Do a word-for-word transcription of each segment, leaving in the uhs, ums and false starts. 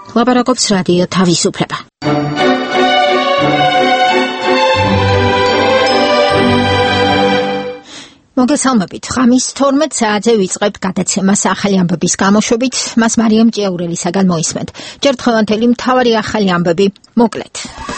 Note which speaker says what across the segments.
Speaker 1: ლაპარაკობს რადიო თავისუფლება. მოგესალმებით. ღამის თორმეტ საათზე ვიწყებთ გადაცემას ახალი ამბების გამოშვებით. მას მარიამ ჭიაურელისაგან მოისმენთ. ჯერ დღევანდელი მთავარი ახალი ამბები მოკლედ.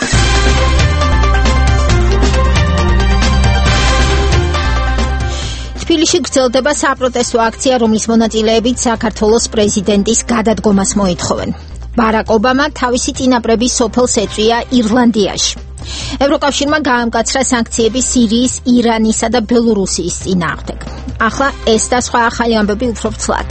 Speaker 1: თბილისში გრძელდება საპროტესტო აქცია, რომლის მონაწილეებით საქართველოს პრეზიდენტის გადადგომას მოითხოვენ. ბარაკ ობამა თავისი წინაპრების სოფელს ეწვია ირლანდიაში. ევროკავშირმა გაამკაცრა სანქციები სირიის, ირანისა და ბელორუსიის წინააღმდეგ. ახლა ეს და სხვა ახალი ამბები უფრო ფრთლად.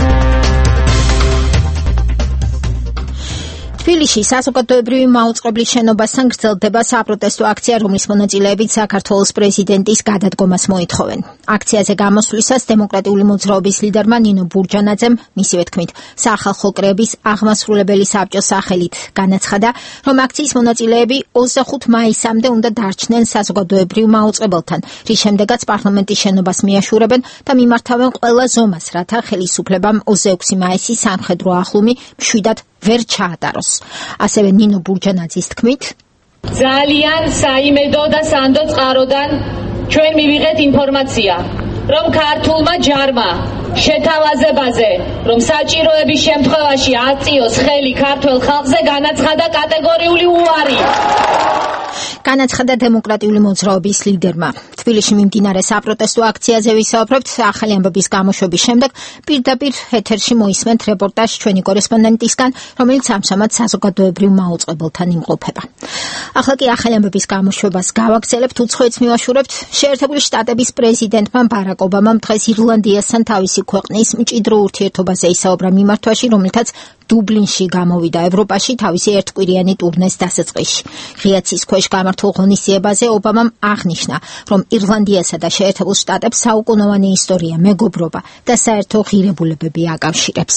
Speaker 1: თბილისში საზოგადოებრივი მაუწყებლის შენობასთან გრძელდება საპროტესტო აქცია, რომლის მონაწილეებით საქართველოს პრეზიდენტის გადადგომას მოითხოვენ. აქციაზე გამოსვლისას დემოკრატიული მოძრაობის ლიდერმა ნინო ბურჯანაძემ, მისივე თქმით, სახალხო კრების აღმასრულებელი საბჭოს სახელით განაცხადა, რომ აქციის მონაწილეები ოცდახუთი მაისამდე უნდა დარჩნენ საზოგადოებრივ მაუწყებელთან, რის შემდეგაც პარლამენტის შენობას მიაშურებენ და მიმართავენ ყველა ზომას, რათა ხელისუფლებამ ოცდაექვსი მაისის სამხედრო ახლუმი მშვიდად ვერ ჩაატაროს. ასევე ნინო ბურჯანაძის თქმით,
Speaker 2: ძალიან საიმედო და სანდო წყაროდან ჩვენ მივიღეთ ინფორმაცია, რომ ქართულმა ჯარმა შეთავაზებაზე, რომ საჭიროების შემთხვევაში აწიოს ხელი ქართველ ხალხზე, განაცხადა კატეგორიული უარი.
Speaker 1: განაცხადა დემოკრატიული მოძრაობის ლიდერმა. თბილისში მიმდინარე საპროტესტო აქციაზე ვისაუბრებთ ახალი ამბების გამოშვების შემდეგ. პირდაპირ ეთერში მოისმენთ რეპორტაჟ ჩვენი კორესპონდენტისგან, რომელიც ამჟამად საზოგადოებრივ მაუწყებელთან იმყოფება. ახლა კი ახალი ამბების გამოშვებას გავაგრძელებთ, უცხოეთს მივაშურებთ. შეერთებული შტატების პრეზიდენტმა ბარაკ ობამამ დღეს ირლანდიასთან თავისი ქვეყნის მჭიდრო ურთიერთობაზე ისაუბრა მიმართვაში, რომლითაც დუბლინში გამოვიდა ევროპაში თავისი ერთკვირიანი ტურნეს დასაწყისში. ღია ცის ქვეშ გამართულ ღონისძიებაზე ობამამ აღნიშნა, რომ ირლანდიასა და შეერთებულ შტატებს საუკუნოვანი ისტორია, მეგობრობა და საერთო ღირებულებები აკავშირებს.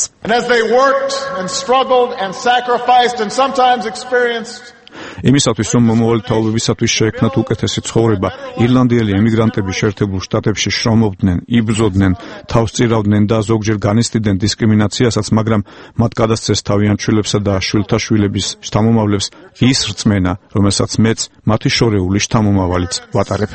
Speaker 3: იმისათვის, რომ მომავალი თაობებისათვის შეექმნათ უკეთესი ცხოვრება, ირლანდიელი ემიგრანტები შეერთებულ შტატებში შრომობდნენ, იბრძოდნენ, თავს წირავდნენ და ზოგჯერ განიცდიდნენ დისკრიმინაციასაც, მაგრამ მათ გადასცეს თავიანთ შვილებსა და შვილთა შვილების შთამომავლებს ის რწმენა, რომელსაც მეც მათი შორეული შთამომავალიც ვატარებ.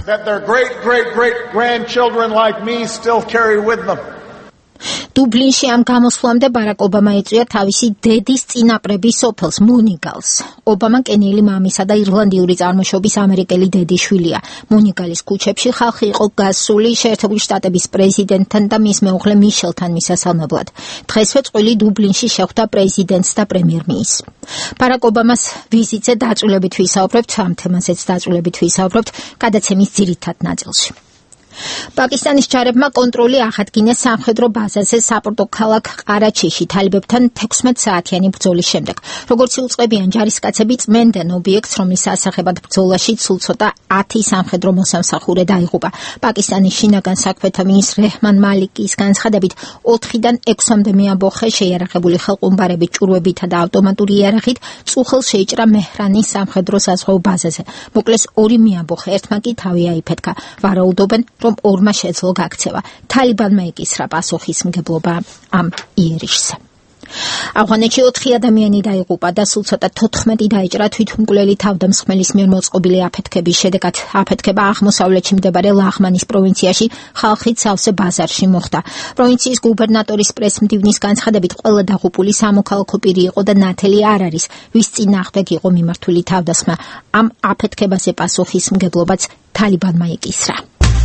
Speaker 1: დუბლინში ამ გამოსვლამდე ბარაკ ობამა ეწვია თავისი დედის წინაპრების სოფელს მონიგალს. ობამა კენიელი მამისა და ირლანდიური წარმოშობის ამერიკელი დედიშვილია. მონიგალის ქუჩებში ხალხი იყო გასული შეერთებული შტატების პრეზიდენტთან და მის მეუღლე მიშელთან მისასალმებლად. დღესვე წყვილი დუბლინში შეხვდა პრეზიდენტს და პრემიერ-მინისტრს. ბარაკ ობამას ვიზიტზე დაწვრილებით ვისაუბრებთ, ამ თემაზეც დაწვრილებით ვისაუბრებთ გადაცემის ძირითად ნაწილში. პაკისტანის ჯარებმა კონტროლი აღადგინეს სამხედრო ბაზაზე საპორტო ქალაქ ყარაჩიში თალიბებთან თექვსმეტ საათიანი ბრძოლის შემდეგ. როგორც იუწყებიან ჯარისკაცები, წმენდნენ ობიექტს, რომლის ასახებად ბრძოლაში სულ ცოტა ათი სამხედრო მოსამსახურე დაიღუპა. პაკისტანის შინაგან საქმეთა მინისტრ რეჰმან მალიკის განცხადებით, ოთხიდან ექვსამდე მეამბოხე შეიარაღებული ხელყუმბარებით, ჭურვებითა და ავტომატური იარაღით წუხელს შეიჭრა მეჰრანის სამხედრო საზღვაო ბაზაზე. მოკლეს ორი მეამბოხე, ერთმა კი თავი აიფეთქა. ვარაუდობენ, რომ ორმა შეძლო გაქცევა. თალიბანმა ეკისრა პასუხისმგებლობა ამ იერიშზე. ავღანეთში ოთხი ადამიანი დაიღუპა და სულ ცოტა თოთხმეტი დაიჭრა თვითმკვლელი თავდამსხმელის მიერ მოწყობილი აფეთქების შედეგად. აფეთქება აღმოსავლეთში მდებარე ლაღმანის პროვინციაში ხალხით სავსე ბაზარში მოხდა. პროვინციის გუბერნატორის პრესმდივნის განცხადებით, ყველა დაღუპული სამოქალაქო პირი იყო და ნათელი არ არის, ვის წინააღმდეგ იყო მიმართული თავდასხმა. ამ აფეთქებაზე პასუხისმგებლობაც თალიბანმა ეკისრა.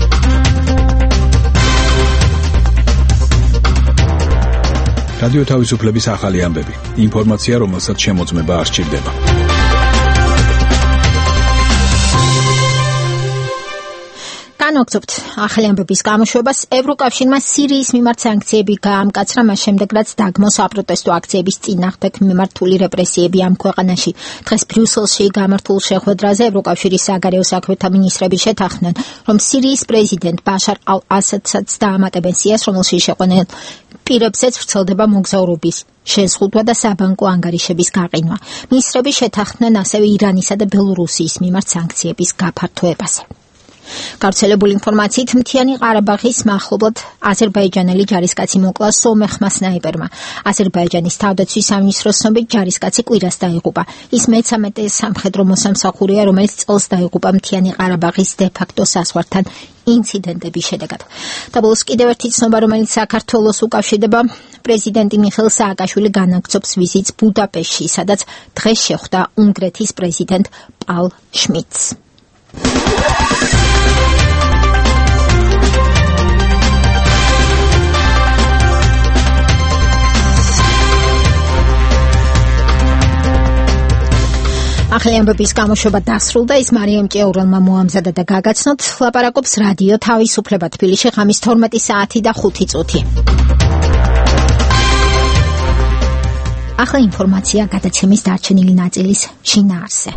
Speaker 4: რადიო თავისუფლების ახალი ამბები. ინფორმაცია, რომელსაც შემოწმება არ სჭირდება.
Speaker 1: განვაგრძობთ ახალი ამბების გამოშვებას. ევროკავშირმა სირიის მიმართ სანქციები გაამკაცრა მას შემდეგ, რაც დაგმო საპროტესტო აქციების წინააღმდეგ მიმართული რეპრესიები ამ ქვეყანაში. დღეს ბრიუსელში გამართულ შეხვედრაზე ევროკავშირის საგარეო საქმეთა მინისტრები შეთანხმდნენ, რომ სირიის პრეზიდენტ ბაშარ ალ-ასადსაც დაამატებენ სიას, რომელში შეყვანილ პირებზეც ვრცელდება მოგზაურობის შეზღუდვა და საბანკო ანგარიშების გაყინვა. მინისტრები შეთანხმდნენ ასევე ირანისა და ბელორუსიის მიმართ სანქციების გაფართოებაზე. გავრცელებული ინფორმაციით მთიანი ყარაბაღის მახლობლად აზერბაიჯანელი ჯარისკაცი მოკლა სომეხმა სნაიპერმა. აზერბაიჯანის თავდაცვის სამინისტროს ცნობით ჯარისკაცი კვირას დაიღუპა. ის მეცამეტე სამხედრო მოსამსახურეა, რომელიც წელს დაიღუპა მთიანი ყარაბაღის დე-ფაქტო საზღვართან ინციდენტების შედეგად. და ბოლოს კიდევ ერთი ცნობა, რომელიც საქართველოს უკავშირდება, პრეზიდენტი მიხეილ სააკაშვილი განაგრძობს ვიზიტს ბუდაპეშტში, სადაც დღეს შეხვდა უნგრეთის პრეზიდენტ პაულ შმიდტს. ახალი ამბების გამოშვება დასრულდა. ის მარიამ ჭეურელმა მოამზადა და გაგაცნოთ. ლაპარაკობს რადიო თავისუფლება თბილისში ღამის თორმეტი საათი და ხუთი წუთი. ახლა ინფორმაცია გადაცემის დარჩენილი ნაწილის შინაარსზე.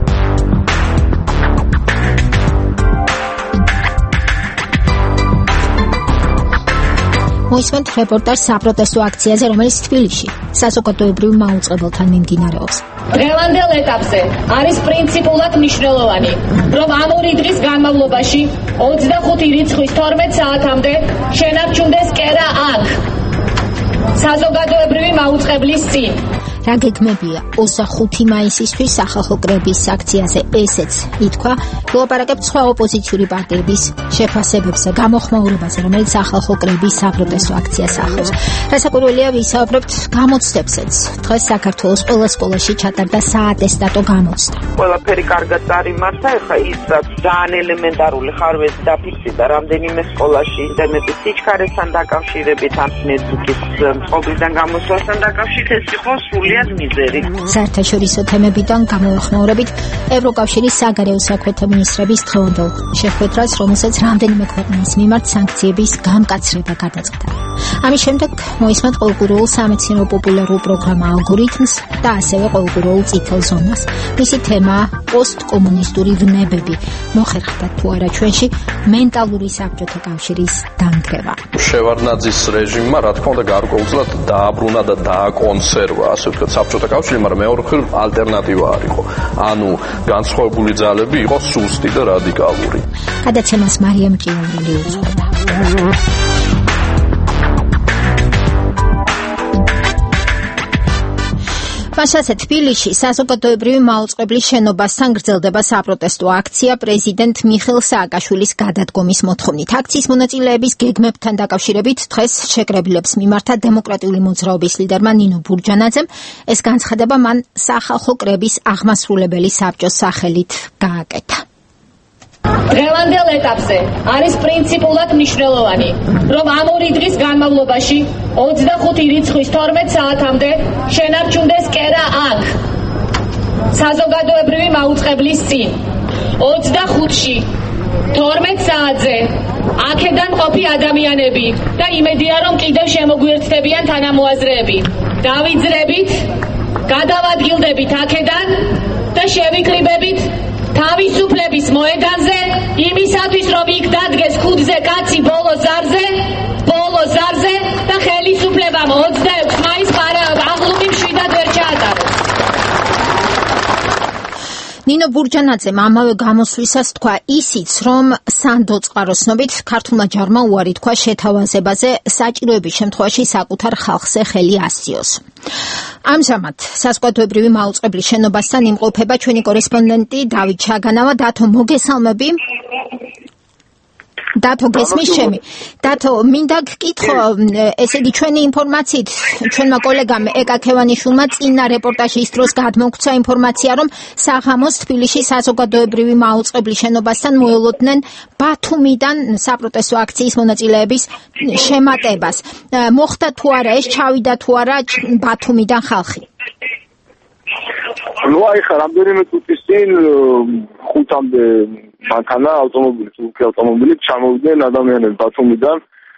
Speaker 1: მოისმენთ რეპორტაჟს საპროტესტო აქციაზე, რომელიც თბილისში საზოგადოებრივ მაუწყებელთან მიმდინარეობს.
Speaker 2: დღევანდელ ეტაპზე არის პრინციპულად მნიშვნელოვანი, რომ ამ ორი დღის განმავლობაში ოცდახუთი რიცხვის თორმეტ საათამდე შენარჩუნდეს კერა აქ, საზოგადოებრივი მაუწყებლის წინ.
Speaker 1: რა გეგმებია ოცდახუთი მაისისთვის სახალხო კრების აქციაზე, ესეც ითქვა. ლაპარაკებთ სხვა ოპოზიციური პარტიების შეფასებებზე, გამოხმაურებაზე, რომელიც სახალხო კრების საპროტესტო აქციას ახლავს. რასაკვირველია, ვისაუბრებთ გამოცდებზეც. დღეს საქართველოს ყველა სკოლაში ჩატარდა საატესტატო გამოცდა.
Speaker 5: ყველაფერი კარგად წარიმართა, ეხლა ის ძალიან ელემენტარული ხარვეზი დაფიქსირდა რამდენიმე სკოლაში ინტერნეტის სიჩქარესთან დაკავშირებით, ან ნეტბუქის წყობისგან გამოსვლასთან დაკავშირებით, ეს იყო სრული
Speaker 1: საერთაშორისო თემებიდან გამოვახმაურებით ევროკავშირის საგარეო საქმეთა მინისტრების დღევანდელ შეხვედრას, რომელსაც რამდენიმე ქვეყნის მიმართ სანქციების გამკაცრება გადაწყდა. ამის შემდეგ მოისმენთ ყოველკვირეულ სამეცნიერო პოპულარულ პროგრამა ალგორითმს და ასევე ყოველკვირეულ წითელ ზონას. მისი თემაა პოსტკომუნისტური ვნებები. მოხერხდა თუ არა ჩვენში მენტალური საბჭოთა კავშირის დანგრევა.
Speaker 6: შევარდნაძის რეჟიმმა, რა თქმა უნდა, გარკვეულწილად დააბრუნა და დააკონსერვა, ასე ვთქვათ, საბჭოთა კავშირი, მაგრამ მეორე მხრივ ალტერნატივა არ იყო. ანუ განსხვავებული ძალები იყო სუსტი და რადიკალური.
Speaker 1: გადაცემას მარიამ ჭეურელი უძღვნა. მასაზე თბილისში საზოგადოებრივი მაუწყებლის შენობასთან გრძელდება საპროტესტო აქცია პრეზიდენტ მიხეილ სააკაშვილის გადადგომის მოთხოვნით. აქციის მონაწილეების გეგმებთან დაკავშირებით დღეს შეკრებილებს მიმართა დემოკრატიული მოძრაობის ლიდერმა ნინო ბურჯანაძემ. ეს განცხადება მან სახალხო კრების აღმასრულებელი საბჭოს სახელით გააკეთა.
Speaker 2: დღევანდელ ეტაპზე არის პრინციპულად მნიშვნელოვანი, რომ ამ ორი დღის განმავლობაში ოცდახუთი რიცხვის თორმეტ საათამდე შენარჩუნდეს კერა აქ, საზოგადოებრივი მაუწყებლის წინ. ოცდახუთში თორმეტ საათზე აქედან ყოფი ადამიანები და იმედია, რომ კიდევ შემოგვიერთდებიან თანამოაზრეები. დავიძრებით, გადავადგილდებით აქედან და შევიკრიბებით თავისუფლების მოედანზე, იმისათვის, რომ იქ დადგეს ქუდზე კაცი ბოლო ზარზე, ბოლო ზარზე და ხელისუფლებამ ოცდაექვსი მაისს აღლუმი მშვიდად ვერ ჩაატაროს.
Speaker 1: ნინო ბურჯანაძემ ამავე გამოსვლისას თქვა ისიც, რომ სანდო წყაროს ცნობით ქართულმა ჯარმა უარი თქვა შეთავაზებაზე საჭიროების შემთხვევაში საკუთარ ხალხზე ხელი ასწიოს. ამჟამად საზოგადოებრივი მაუწყებლის შენობასთან იმყოფება ჩვენი კორესპონდენტი დავით ჩაგანავა. დათო, მოგესალმები. დათო, გესმის შემი. დათო, მინდა გკითხო, ესე იგი ჩვენი ინფორმაციით, ჩვენმა კოლეგამ ეკა ქევანიშვილმა წინა რეპორტაჟის დროს გადმოგცვა ინფორმაცია, რომ საღამოს თბილისში საზოგადოებრივი მაუწყებლის შენობასთან მოელოდნენ ბათუმიდან საპროტესტო აქციის მონაწილეების შემატებას. მოხდა თუ არა ეს, ჩავიდა თუ არა ბათუმიდან ხალხი?
Speaker 7: ნუ აი ხა რამდენიმე წუთის წინ ხუთამდე მანქანა ავტომობილი, თურქი ავტომობილი ჩამოვიდნენ ადამიანები ბათუმიდან.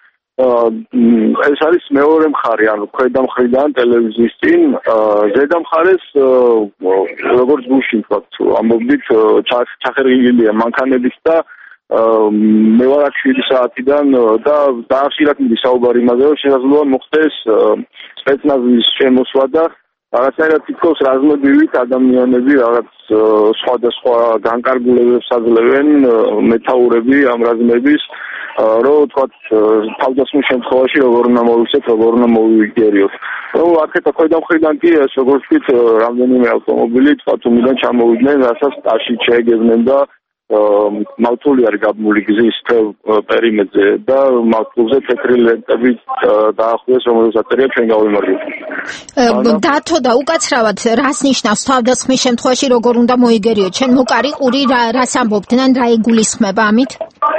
Speaker 7: ეს არის მეორე მხარე, ანუ ქვედა მხრიდან ტელევიზიის წინ, ზედა მხარეს როგორც გუშინ ვთქვათ, ამბობდით ჩახერგილია მანქანებით და მე ვარ აქ შვიდი საათიდან და დაახშირად მიდის საუბარი იმაზე, რომ შესაძლოა მოხდეს სპეცნაზის შემოსვლა და რაღაცნაირად თითქოს რაზმობრივით ადამიანები რაღაც სხვადასხვა განკარგულებებს აძლევენ მეთაურები ამ რაზმების რომ თქვა თავდასხმის შემთხვევაში როგორ უნდა მოვიქცეთ, როგორ უნდა მოვიგერიოთ. რომ აქეთ ქვედა მხრიდან კი ეს როგორც ვთქვით რამდენიმე ავტომობილი თქვა თუმიდან ჩამოვიდნენ, რასაც ტაში შეეგებნენ და მავთული არის გაბმული გზის პერიმეტრზე და მავთულზე თეთრი ლენტებით დაახურეს, რომელსაც წერია ჩვენ გავიმარჯვეთ.
Speaker 1: დათო და უკაცრავად რას ნიშნავს თავდასხმის შემთხვევაში როგორ უნდა მოიგერიოთ? ჩვენ მოკარი ყური რას ამბობდნენ, რა იგულისხმება ამით?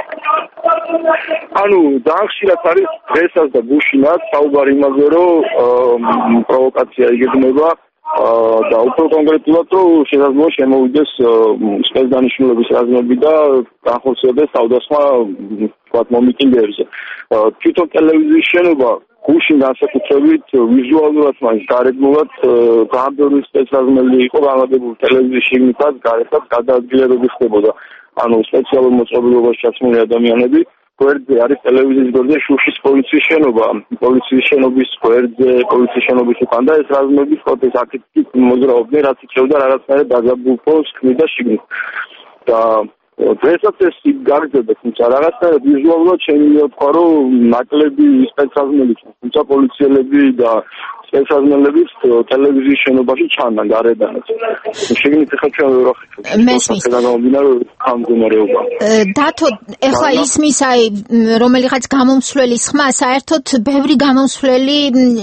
Speaker 7: ანუ ძალიან ხშირად არის დღესაც და გუშინაც საუბარი იმაზე, რომ პროვოკაცია იგეგმება და უფრო კონკრეტულად რომ შესაძლოა შემოვიდეს სპეცდანიშნულების რაზმები და განხორციელდეს თავდასხმა თქვათ მომიტინგეებზე. თვითონ ტელევიზიის შენობა გუშინ განსაკუთრებით ვიზუალურად მაინც გარეგნულად ძალიან ბევრი სპეცრაზმელი იყო განლაგებული ტელევიზიის შიგნითაც გარეთაც გადაადგილებები ხდებოდა. ანუ სპეციალურ მოწყობილობაში ჩაცმული ადამიანები გვერდზე არის ტელევიზიის გვერდზე შუშის პოლიციის შენობა, პოლიციის შენობის გვერდზე, პოლიციის შენობის უკან და ეს რაზმები ხოთეს აქეთ მოძრაობდნენ, რაც იწევდა რაღაცნაირად დაზაბულფოს ქმნიდა შიგნით. და დღესაც ეს გაგრძელდა, თუმცა რაღაცნაირად ვიზუალურად შემიძლია ვთქვა, რომ ნაკლები სპეცრაზმელი, თუმცა პოლიციელები და სპეცრაზმელებიც ტელევიზიის შენობაში ჩანდნენ გარედანაც. შეგნით ახლა ჩვენ ვერ ვახერხებთ.
Speaker 1: მესმის.
Speaker 7: გამგონარეობა.
Speaker 1: დათო, ეხლა ისმის აი რომელიღაც გამომსვლელის ხმა, საერთოდ ბევრი გამომსვლელი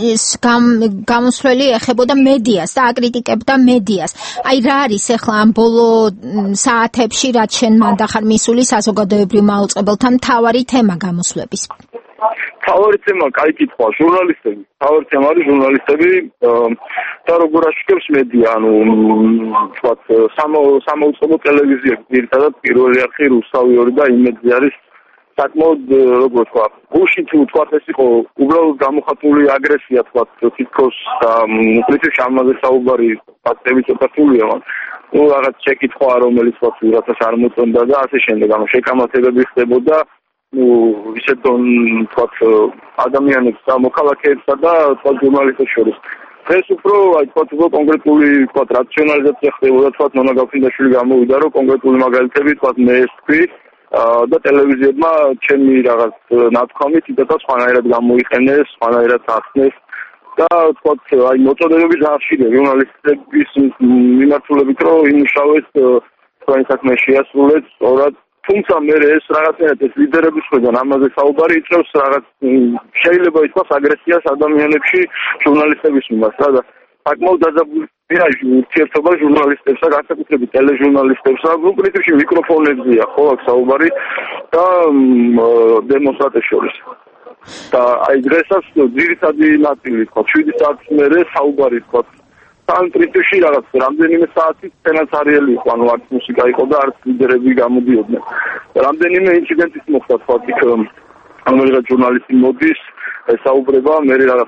Speaker 1: გამომსვლელი ეხებოდა მედიას და აკრიტიკებდა მედიას. აი რა არის ეხლა ამ ბოლო საათებში, რაც შენ მანდ ახარ მისული საზოგადოებრივ მაუწყებელთან მთავარი თემა გამოსვლების?
Speaker 7: თავარი თემა, კაი კითხვა, ჟურნალისტები. თავარი თემა არის ჟურნალისტები და როგორ აშუქებს მედია, ანუ თქვათ სამოუწყობო ტელევიზია, ერთადად პირველი არხი რუსთავი ორი და იმედზე არის საკმაოდ როგორ ვთქვა, გუში თუ თქვათ ეს იყო უბრალოდ გამოხატული აგრესია თქვათ თითქოს და პრინციპში ამაზე საუბარი ფაქტები ცოტა სულია, მაგრამ ნუ რაღაც შეკითხვა რომელიც თქვათ რასაც არ მოწონდა და ასე შემდეგ, ანუ შეკამათებები ხდებოდა ну, ისეთ თქვათ ადამიანებს და მოქალაქეებსა და თქვათ ჟურნალისტებს შორის. დღეს უფრო აი თქვათ უფრო კონკრეტული თქვათ რაციონალიზაცია ხდებოდა, თქვათ ნონა გავხინდაშვილი გამოვიდა, რომ კონკრეტული მაგალითები თქვათ მე ეს თქვი და ტელევიზიებმა ჩემი რაღაც ნათქვამით იდეა სხვანაირად გამოიყენეს, სხვანაირად ახსნეს და თქვათ აი მოწოდებები დაახშირეს ჟურნალისტების მიმართულებით, რომ იმუშავეს თქვენი საქმე შეასრულეთ სწორად. თუმცა მე ეს რაღაცნაირად ეს ლიდერების მხრიდან ამაზე საუბარი იწევს რაღაც შეიძლება ითქვას აგრესიას ადამიანებში ჟურნალისტების მიმართ რა და საკმაოდ დაძაბულია ურთიერთობა ჟურნალისტებსა, განსაკუთრებით ტელეჟურნალისტებსა, ნუ პრინციპში მიკროფონებზეა ხო აქ საუბარი და დემონსტრანტებს შორის. და აი დღესაც ძირითადი ნაწილი თქვა შვიდი საათის მერე საუბარი თქვა თან პრინციპში რაღაც რამდენიმე საათი სცენაც არიელი იყო, ანუ არც მუსიკა იყო და არც ლიდერები გამოდიოდნენ. რამდენიმე ინციდენტის მოხდა თქვა იქ რომელიღაც ჟურნალისტი მოდის, საუბრება, მე რაღაც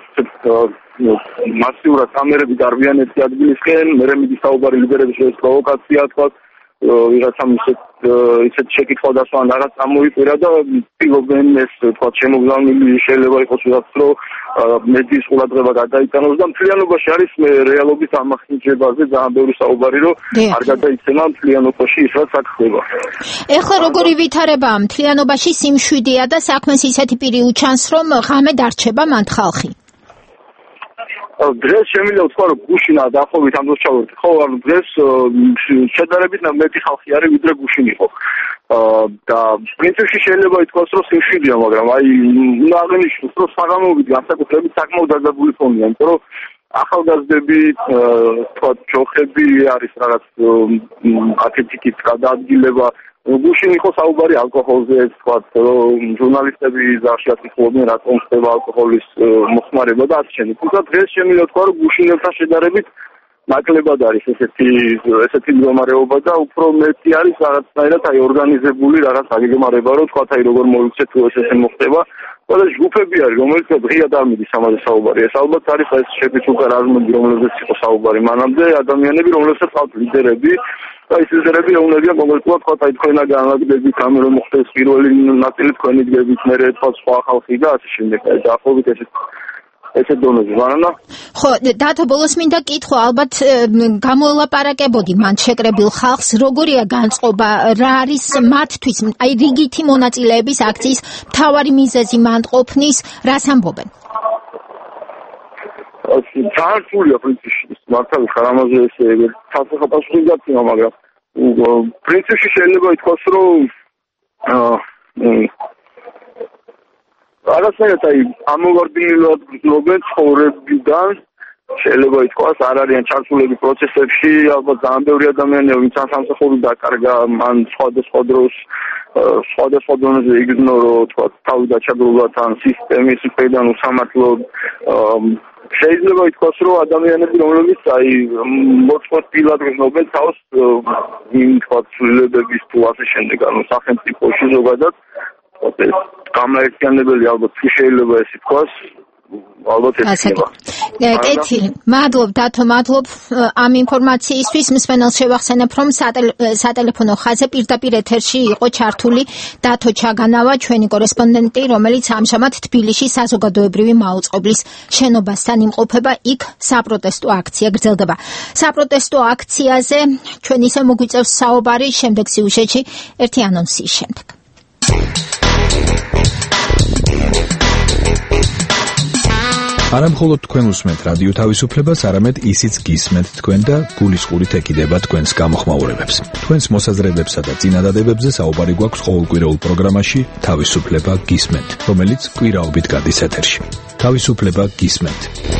Speaker 7: მასიურად კამერები გარბიან ერთი ადგილისკენ, მე მიდის საუბარი ლიდერების შორის პროვოკაცია თქვა ვიღაცამ ისეთ ისეთ შეკითხვა დასვა რაღაც ამოიყვირა და ცდილობენ ეს თქვა შემოგზავნილი შეიძლება იყოს ვიღაც რომ მედიის ყურადღება გადაიტანოს და მთლიანობაში არის მე რეალობის ამახინჯებაზე ძალიან ბევრი საუბარი რომ არ გადაიცემა მთლიანობაში ის რაც აქ ხდება.
Speaker 1: ეხლა როგორი ვითარება მთლიანობაში სიმშვიდეა და საქმეს ისეთი პირი უჩანს რომ ღამე დარჩება მანდ ხალხი.
Speaker 7: დღეს შემიძლია ვთქვა რომ გუშინა დაახლოებით ამ დროს ჩავარდი ხო ანუ დღეს შედარებით მეტი ხალხი არის ვიდრე გუშინ იყო და პრინციპში შეიძლება ითქვას რომ სიმშვიდეა მაგრამ აი უნდა აღინიშნოს რომ საღამოობით განსაკუთრებით საკმაოდ დაძაბული ფონია იმიტომ რომ ახალგაზრდები თქვა ჯოხები არის რაღაც ათეთიკით გადაადგილება გუშინ იყო საუბარი ალკოჰოლზე თქვა რომ ჟურნალისტები ზარშიათ იხმობდნენ რატომ ხდება ალკოჰოლის მოხმარება და ასე შემდეგ. თუმცა დღეს შემიძლია თქვა რომ გუშინებთან შედარებით ნაკლებად არის ესეთი ესეთი მდგომარეობა და უფრო მეტი არის რაღაცნაირად აი ორგანიზებული რაღაც აგეგმარება რომ თქვა აი როგორ მოიქცეთ თუ ეს ესე მოხდება და ჯგუფები არის რომელიც დღეა დამიდის ამაზე საუბარი. ეს ალბათ არის ეს შეკითხვა რაზმები რომლებზეც იყო საუბარი მანამდე ადამიანები რომლებსაც ყავთ ლიდერები და ის ლიდერები ეუბნებიან კონკრეტულად თქვა აი თქვენა განლაგდებით ამ რომ მოხდეს პირველი ნაწილი თქვენი დგებით მე თქვა სხვა ხალხი და ასე შემდეგ. დაახლოებით ესეთ ესეთ დონეზე ვარანა
Speaker 1: ხო, დათო ბოლოს მინდა კითხვა, ალბათ გამოელაპარაკებოდი მან შეკრებილ ხალხს, როგორია განწყობა, რა არის მათთვის, აი რიგითი მონაწილეების აქციის მთავარი მიზეზი მან ყოფნის, რას ამბობენ?
Speaker 7: ჩართულია პრინციპში, მართალი ხარ ამაზე ესე თასახა პასუხი გაცნო, მაგრამ პრინციპში შეიძლება ითქვას, რომ არასდროს აი ამოვარდინილად გრძნობენ ცხოვრებიდან, შეიძლება ითქვას, არ არიან ჩართულები პროცესებში, ალბათ ძალიან ბევრი ადამიანია, ვინც სამსახური დაკარგა, მან სხვადასხვა დროს სხვადასხვა დონეზე იგნორო, თქვა, თავი დაჩაგრულად ან სისტემის მხრიდან უსამართლოდ. შეიძლება ითქვას, რომ ადამიანები, რომლებიც აი მოწყვეტილად გრძნობენ თავს იმ თქვა ცვლილებების თუ ასე შემდეგ, ანუ სახელმწიფოში ზოგადად, გამაერთიანებელი ალბათ თუ შეიძლება ეს ითქვას, ალბათ ეს იქნება.
Speaker 1: კეთილი, მადლობ დათო, მადლობ ამ ინფორმაციისთვის. მსმენელს შევახსენებ, რომ სატელეფონო ხაზზე პირდაპირ ეთერში იყო ჩართული დათო ჩაგანავა, ჩვენი კორესპონდენტი, რომელიც ამჟამად თბილისში საზოგადოებრივი მაუწყებლის შენობასთან იმყოფება, იქ საპროტესტო აქცია გრძელდება. საპროტესტო აქციაზე ჩვენ ისე მოგვიწევს საუბარი შემდეგ სიუჟეტში, ერთი ანონსის შემდეგ.
Speaker 4: არა მხოლოდ თქვენ უსმენთ რადიო თავისუფლებას, არამედ ისიც გისმენთ თქვენ და გულისყურით ეკიდება თქვენს გამოხმაურებებს. თქვენს მოსაზრებებსა და წინადადებებზე საუბარი გვაქვს ყოველკვირეულ პროგრამაში თავისუფლება გისმენთ, რომელიც კვირაობით გადის ეთერში. თავისუფლება გისმენთ.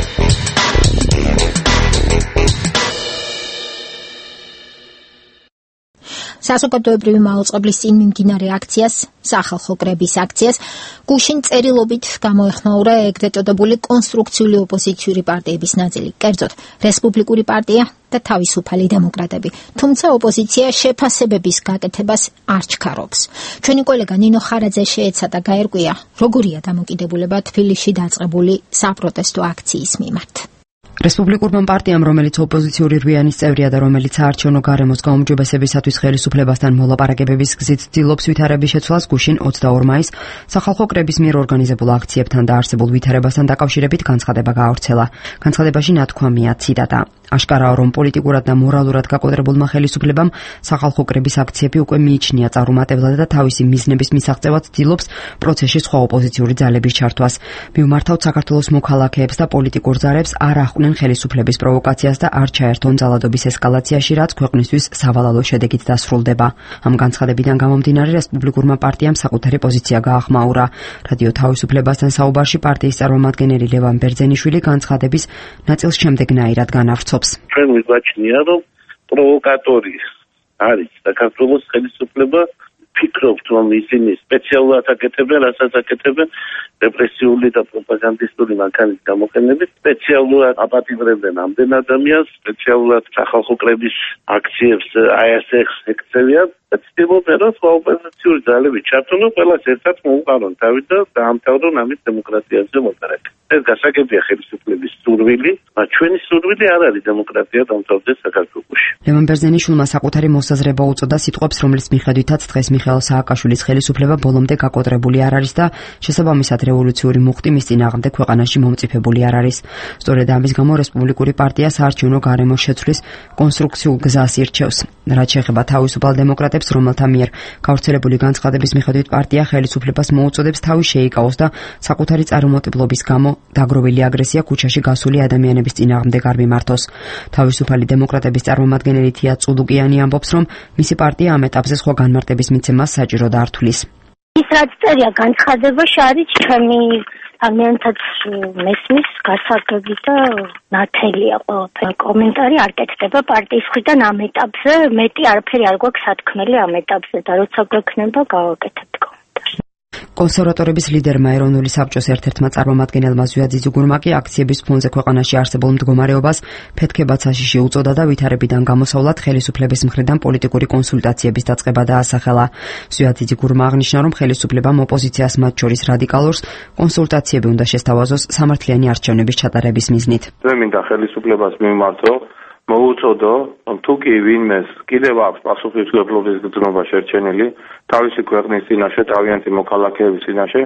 Speaker 1: საზოგადოებრივი მაუწყებლის წინ მიმდინარე აქციას, სახალხო კრების აქციას, გუშინ წერილობით გამოეხმაურა ეგრეთ წოდებული კონსტრუქციული ოპოზიციური პარტიების ნაწილი, კერძოდ რესპუბლიკური პარტია და თავისუფალი დემოკრატები. თუმცა ოპოზიცია შეფასებების გაკეთებას არ ჩქარობს. ჩვენი კოლეგა ნინო ხარაძე შეეცადა გაერკვია, როგორია დამოკიდებულება თბილისში დაწყებული საპროტესტო აქციის მიმართ.
Speaker 8: რესპუბლიკურმა პარტიამ, რომელიც ოპოზიციური რვიანის წევრია და რომელიც საარჩევნო გარემოს გაუმჯობესებისათვის ხელისუფლებასთან მოლაპარაკებების გზით ცდილობს ვითარების შეცვლას, გუშინ ოცდაორ მაისს სახალხო კრების მიერ ორგანიზებულ აქციებთან და არსებულ ვითარებასთან დაკავშირებით განცხადება გაავრცელა. განცხადებაში ნათქვამია ციტატა: აშკარაა, რომ პოლიტიკურად და მორალურად გაკოტრებულმა ხელისუფლებამ სახალხო კრების აქციები უკვე მიიჩნია წარუმატებლად და თავისი მიზნების მისაღწევად ცდილობს პროცესში სხვა ოპოზიციური ძალების ჩართვას. მივმართავთ საქართველოს მოქალაქეებს და პოლიტიკურ ძალებს არ ახვდნენ ხელისუფლების პროვოკაციას და არ ჩაერთონ ძალადობის ესკალაციაში, რაც ქვეყნისთვის სავალალო შედეგით დასრულდება. ამ განცხადებიდან გამომდინარე, რესპუბლიკურმა პარტიამ საკუთარი პოზიცია გაახმაურა. რადიო თავისუფლებასთან საუბარში პარტიის წარმომადგენელი ლევან ბერძენიშვილი განცხადების ნაწილს შემდეგნაირად განავრცობს.
Speaker 9: ჩვენ ვიგვაჩნია, რომ პროვოკატორი არის საქართველოს ხელისუფლება, ფიქრობთ, რომ ისინი სპეციალურად აკეთებენ, რასაც აკეთებენ რეპრესიული და პროპაგანდისტული მანქანის გამოყენებით, სპეციალურად აპატიმრებენ ამდენ ადამიანს, სპეციალურად სახალხო კრების აქციებს აი ასე ეკცევიან და ცდილობენ, რომ სხვა ოპოზიციური ძალები ჩართონ, ყველას ერთად მოუყარონ თავი და დაამთავრონ ამით დემოკრატიაზე მოლაპარაკება. ეს გასაგებია ხელისუფლების სურვილი, მაგრამ ჩვენი სურვილი არ არის დემოკრატია დამთავრდეს საქართველოში.
Speaker 8: ლევან ბერძენიშვილმა საკუთარი მოსაზრება უწოდა სიტყვებს, რომლის მიხედვითაც დღეს მიხეილ სააკაშვილის ხელისუფლება ბოლომდე გაკოტრებული არ არის და შესაბამისად რევოლუციური მუხტი მის წინააღმდეგ ქვეყანაში მომწიფებული არ არის. სწორედ ამის გამო რესპუბლიკური პარტია საარჩევნო გარემოს შეცვლის კონსტრუქციულ გზას ირჩევს. რაც შეეხება თავისუფალ დემოკრატებს, რომელთა მიერ გავრცელებული განცხადების მიხედვით პარტია ხელისუფლებას მოუწოდებს თავი შეიკავოს და საკუთარი წარუმატებლობის გამო დაგროვილი აგრესია ქუჩაში გასული ადამიანების წინააღმდეგ არ მიმართოს. თავისუფალი დემოკრატების წარმომადგენელი თია წულუკიანი ამბობს, რომ მისი პარტია ამ ეტაპზე სხვა განმარტების მიცემას საჭიროდ არ თვლის.
Speaker 10: ის რაც წერია განცხადებაში არის ჩემი ადამიანთაც მესმის გასაგები და ნათელია ყველაფერი. კომენტარი არ კეთდება პარტიის მხრიდან ამ ეტაპზე, მეტი არაფერი არ გვაქვს სათქმელი ამ ეტაპზე და როცა გვექნება გავაკეთებთ კომენტარს.
Speaker 8: კონსერვატორების ლიდერმა ეროვნული საბჭოს ერთ-ერთმა წარმომადგენელმა ზვია ძიძუგურმა კი აქციების ფონზე ქვეყანაში არსებულ მდგომარეობას ფეთქება საშიში უწოდა და ვითარებიდან გამოსავლად ხელისუფლების მხრიდან პოლიტიკური კონსულტაციების დაწყება დაასახელა. ზვია ძიძუგურმა აღნიშნა, რომ ხელისუფლებამ ოპოზიციას მათ შორის რადიკალურს კონსულტაციები უნდა შესთავაზოს სამართლიანი არჩევნების ჩატარების მიზნით.
Speaker 9: მე მინდა ხელისუფლებას მიმართო მოუწოდო, რომ თუ კი ვინმეს კიდევ აქვს პასუხისმგებლობის გრძნობა შერჩენილი თავისი ქვეყნის წინაშე, თავიანთი მოქალაქეების წინაშე,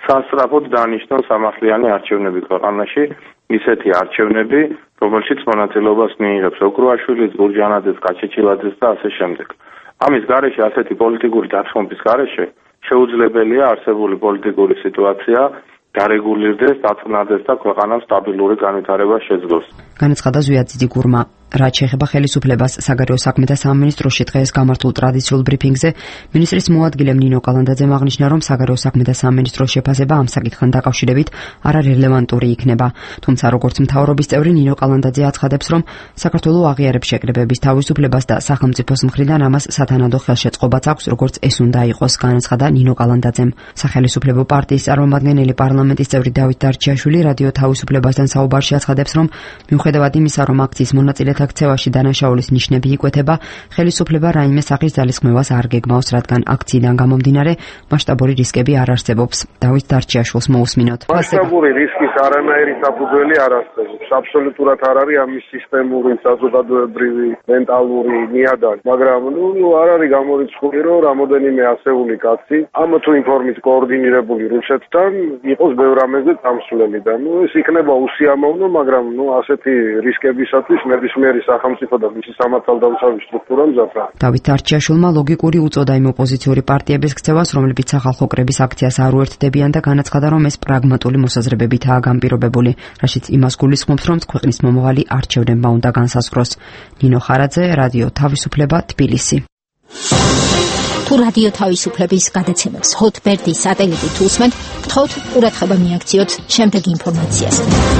Speaker 7: სასწრაფოდ დანიშნულ სამართლიანი არჩევნები ქვეყანაში, ისეთი არჩევნები, რომელშიც მონაწილეობას მიიღებს ოქროაშვილი, გურჯანაძე, კაჩეჩილაძე და ასე შემდეგ. ამის გარეშე, ასეთი პოლიტიკური დათმობის გარეშე შეუძლებელია არსებული პოლიტიკური სიტუაცია გარეგულირდეს, დაწნადეს და ქვეყანას სტაბილური განვითარება შეძლოს.
Speaker 8: განაცხადა ზვიად გურმა. რაც შეეხება ხელისუფლებას საგარეო საქმეთა სამინისტროში დღეს გამართულ ტრადიციულ ბრიფინგზე მინისტრის მოადგილე ნინო კალანდაძემ აღნიშნა, რომ საგარეო საქმეთა სამინისტროს შეფასება ამ საკითხთან დაკავშირებით არარელევანტური იქნება. თუმცა როგორც მთავრობის წევრი ნინო კალანდაძე აცხადებს, რომ საქართველო აღიარებს შეკრებების თავისუფლებას და სახელმწიფოს მხრიდან ამას სათანადო ხელშეწყობაც აქვს, როგორც ეს უნდა იყოს, განაცხადა ნინო კალანდაძემ. სახელისუფლებო პარტიის წარმომადგენელი პარლამენტის წევრი დავით დარჩიაშვილი რადიო თავისუფლებასთან საუბარში აცხადებს, რომ მიუხედავად იმისა, რომ აქციის მონაწილე აქცევაში დანაშაულის ნიშნები იკვეთება, ხელისუფლება რაიმე სახის ძალისხმევას არ გეგმავს, რადგან აქციიდან გამომდინარე მასშტაბური რისკები არ არსებობს. დავით დარჩიაშვილს მოусმინოთ.
Speaker 7: მასშტაბური რისკის არანაირი საფუძველი არ არსებობს. აბსოლუტურად არ არის ამის სისტემური, საზოგადოებრივი, მენტალური ნიადაგი, მაგრამ ნუ არ არის გამორიცხული, რომ რამოდენიმე ასეული კაცი ამ თუ იმ ფორმით კოორდინირებული რუსეთთან იყოს ბევრ რამეზე წამსვლელი და ნუ ეს იქნება უსიამოვნო, მაგრამ ნუ ასეთი რისკებისათვის ნებისმიერ სახელმწიფო და მისი სამართალდამცავი სტრუქტურა მზადდა.
Speaker 8: დავით დარჩიაშვილმა ლოგიკური უწოდა იმ ოპოზიციური პარტიების ქცევას, რომლებიც სახალხო კრების აქციას არ უერთდებიან და განაცხადა, რომ ეს პრაგმატული მოსაზრებებითაა განპირობებული, რაშიც იმას გულისხმობს, რომ ქვეყნის მომავალი არჩევნებმა უნდა განსაზღვროს. ნინო ხარაძე, რადიო თავისუფლება, თბილისი.
Speaker 1: თუ რადიო თავისუფლების გადაცემებს ჰოტბერდის სატელიტით უსმენთ, გთხოვთ ყურადღება მიაქციოთ შემდეგ ინფორმაციას.